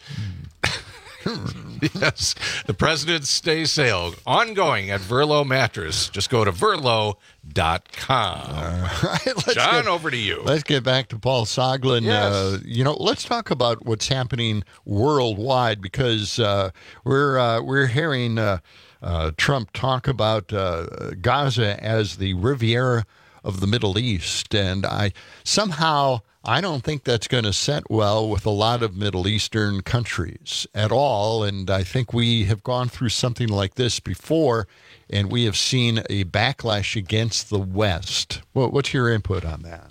Yes, the President's Day sale ongoing at Verlo Mattress. Just go to verlo dot com. All right, let's John, get, over to you. Let's get back to Paul Soglin. Yes. Uh, you know, let's talk about what's happening worldwide, because uh, we're uh, we're hearing uh, uh, Trump talk about uh, Gaza as the Riviera of the Middle East, and I somehow. I don't think that's going to set well with a lot of Middle Eastern countries at all. And I think we have gone through something like this before, and we have seen a backlash against the West. Well, what's your input on that?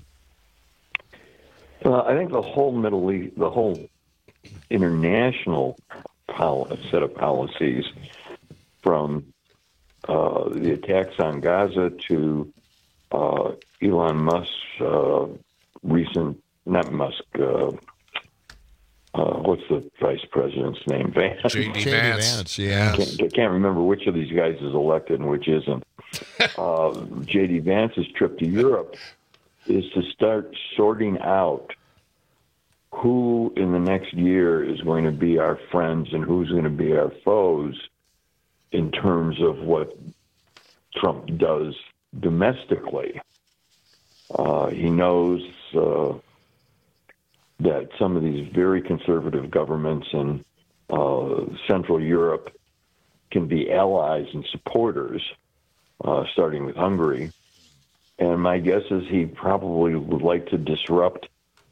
Uh, I think the whole Middle East, the whole international pol- set of policies, from uh, the attacks on Gaza to uh, Elon Musk's uh, recent, not Musk, uh, uh, what's the vice president's name? Vance. J D. Vance. Vance, yes. I can't, I can't remember which of these guys is elected and which isn't. uh, J D. Vance's trip to Europe is to start sorting out who in the next year is going to be our friends and who's going to be our foes in terms of what Trump does domestically. Uh, he knows uh, that some of these very conservative governments in uh, Central Europe can be allies and supporters, uh, starting with Hungary. And my guess is he probably would like to disrupt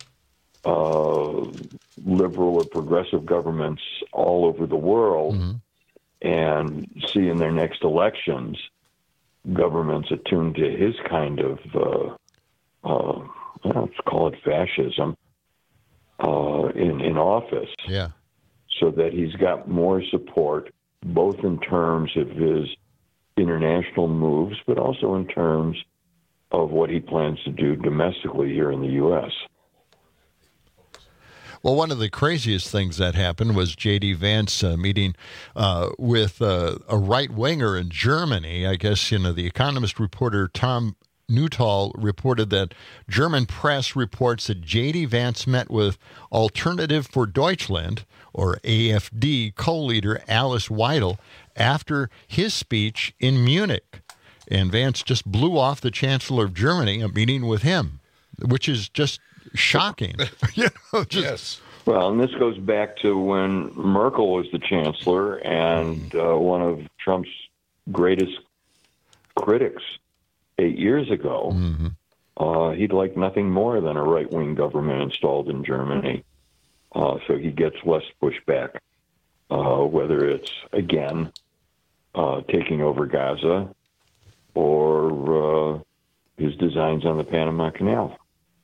uh, liberal or progressive governments all over the world, mm-hmm. and see in their next elections governments attuned to his kind of uh, Uh, let's call it fascism, uh, in, in office. Yeah. So that he's got more support, both in terms of his international moves, but also in terms of what he plans to do domestically here in the U S Well, one of the craziest things that happened was J D. Vance uh, meeting uh, with uh, a right-winger in Germany. I guess, you know, the Economist reporter Tom Nuttall reported that German press reports that J D. Vance met with Alternative for Deutschland, or A F D, co-leader Alice Weidel after his speech in Munich. And Vance just blew off the Chancellor of Germany a meeting with him, which is just shocking. you know, just, yes. Well, and this goes back to when Merkel was the chancellor, and uh, one of Trump's greatest critics eight years ago, mm-hmm. uh, he'd like nothing more than a right-wing government installed in Germany. Uh, so he gets less pushback, uh, whether it's, again, uh, taking over Gaza or uh, his designs on the Panama Canal.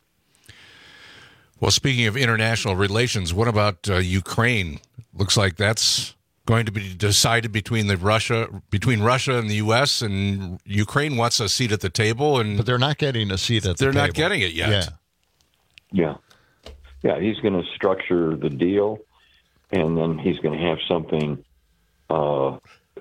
Well, speaking of international relations, what about uh, Ukraine? Looks like that's going to be decided between the Russia between Russia and the U S, and Ukraine wants a seat at the table, and but they're not getting a seat at the they're table. not getting it yet. Yeah, yeah, yeah. He's going to structure the deal, and then he's going to have something uh,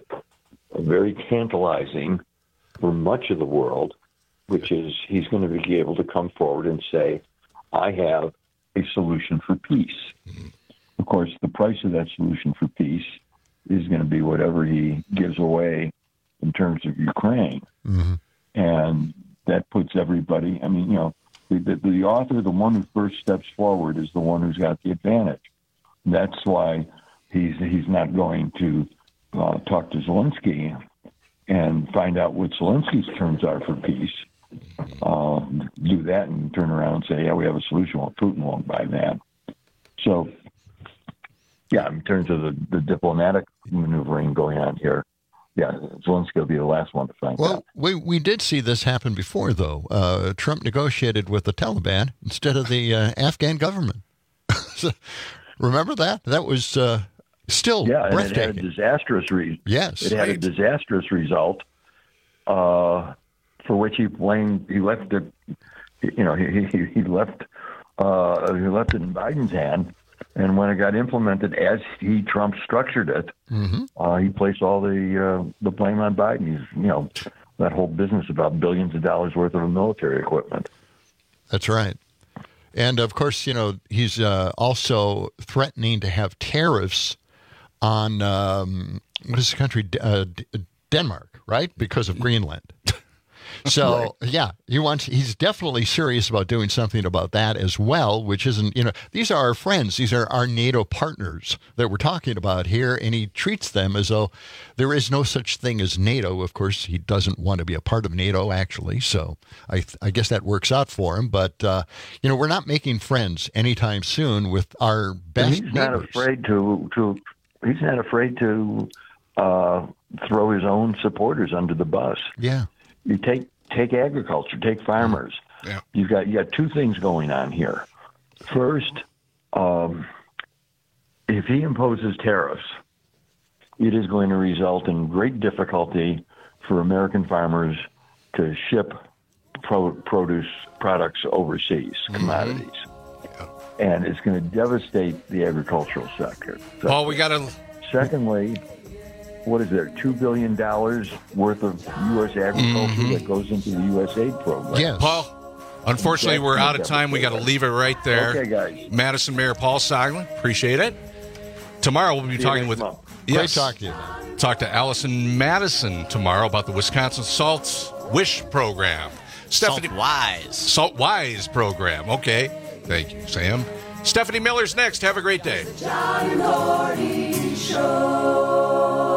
very tantalizing for much of the world, which is he's going to be able to come forward and say, "I have a solution for peace." Mm-hmm. Of course, the price of that solution for peace is going to be whatever he gives away in terms of Ukraine. Mm-hmm. And that puts everybody, I mean, you know, the, the, the author, the one who first steps forward, is the one who's got the advantage. That's why he's he's not going to uh, talk to Zelensky and find out what Zelensky's terms are for peace. Uh, do that and turn around and say, yeah, we have a solution. Well, Putin won't buy that. So, yeah, in terms of the, the diplomatic maneuvering going on here, yeah, Zelensky will be the last one to find well, out. Well, we, we did see this happen before, though. Uh, Trump negotiated with the Taliban instead of the uh, Afghan government. So, remember that? That was uh, still yeah, breathtaking. and it had a disastrous re- Yes, it had right. a disastrous result, uh, for which he blamed. He left it. You know, he he, he left uh, he left it in Biden's hand. And when it got implemented as he, Trump, structured it, mm-hmm. uh, he placed all the uh, the blame on Biden. He's, you know, that whole business about billions of dollars worth of military equipment. That's right. And, of course, you know, he's uh, also threatening to have tariffs on, um, what is the country, uh, D- Denmark, right? Because of Greenland. So, right. yeah, he wants. He's definitely serious about doing something about that as well, which isn't, you know, these are our friends. These are our NATO partners that we're talking about here, and he treats them as though there is no such thing as NATO. Of course, he doesn't want to be a part of NATO, actually, so I, I guess that works out for him. But, uh, you know, we're not making friends anytime soon with our best and he's neighbors. not afraid to, to, he's not afraid to uh, throw his own supporters under the bus. Yeah. You take take agriculture, take farmers. Yeah. You got you got two things going on here. First, um, if he imposes tariffs, it is going to result in great difficulty for American farmers to ship pro- produce products overseas, mm-hmm. commodities, yeah. and it's going to devastate the agricultural sector. So, Paul, we got to. Secondly. What is there, two billion dollars worth of U S agriculture mm-hmm. that goes into the U S aid program? Yes. Paul, unfortunately, we're out of time. We got to leave it right there. Okay, guys. Madison Mayor Paul Soglin, appreciate it. Tomorrow we'll be See talking with... month. Yes, Great talking to you, man. Talk to Allison Madison tomorrow about the Wisconsin Salt Wish program. Stephanie, Salt Wise. Salt Wise program. Okay. Thank you, Sam. Stephanie Miller's next. Have a great day. John Gordy Show.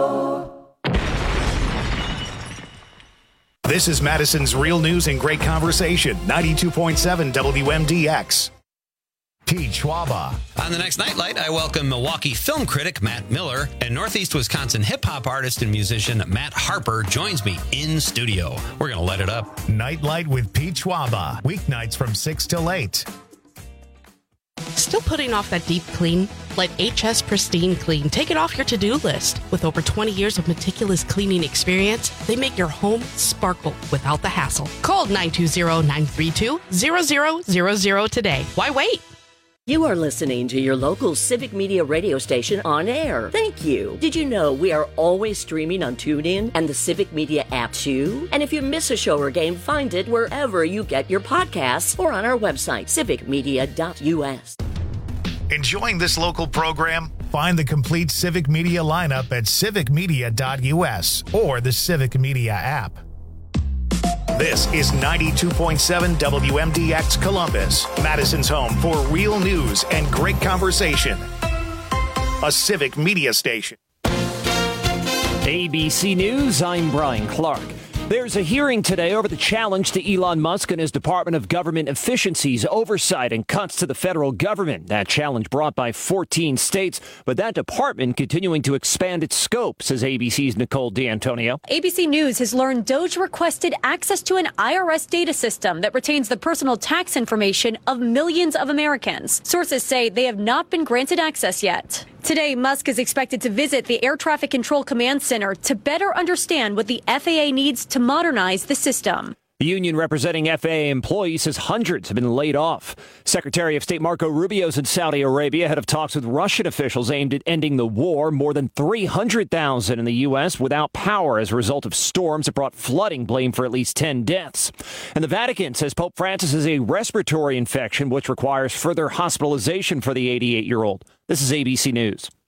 This is Madison's Real News and Great Conversation, ninety-two point seven W M D X. Pete Schwaba. On the next Nightlight, I welcome Milwaukee film critic Matt Miller, and Northeast Wisconsin hip-hop artist and musician Matt Harper joins me in studio. We're going to let it up. Nightlight with Pete Schwaba, weeknights from six till eight. Still putting off that deep clean? Let H S Pristine Clean take it off your to-do list. With over twenty years of meticulous cleaning experience, they make your home sparkle without the hassle. Call nine two zero, nine three two, zero zero zero zero today. Why wait? You are listening to your local Civic Media radio station on air. Thank you. Did you know we are always streaming on TuneIn and the Civic Media app too? And if you miss a show or game, find it wherever you get your podcasts or on our website, civic media dot u s. Enjoying this local program? Find the complete Civic Media lineup at civic media dot u s or the Civic Media app. This is ninety-two point seven W M D X Columbus, Madison's home for real news and great conversation. A Civic Media station. A B C News, I'm Brian Clark. There's a hearing today over the challenge to Elon Musk and his Department of Government Efficiency's oversight and cuts to the federal government. That challenge brought by fourteen states, but that department continuing to expand its scope, says A B C's Nicole D'Antonio. A B C News has learned Doge requested access to an I R S data system that retains the personal tax information of millions of Americans. Sources say they have not been granted access yet. Today, Musk is expected to visit the Air Traffic Control Command Center to better understand what the F A A needs to modernize the system. The union representing F A A employees says hundreds have been laid off. Secretary of State Marco Rubio's in Saudi Arabia ahead of talks with Russian officials aimed at ending the war. More than three hundred thousand in the U S without power as a result of storms that brought flooding, blamed for at least ten deaths. And the Vatican says Pope Francis has a respiratory infection which requires further hospitalization for the eighty-eight-year-old. This is A B C News.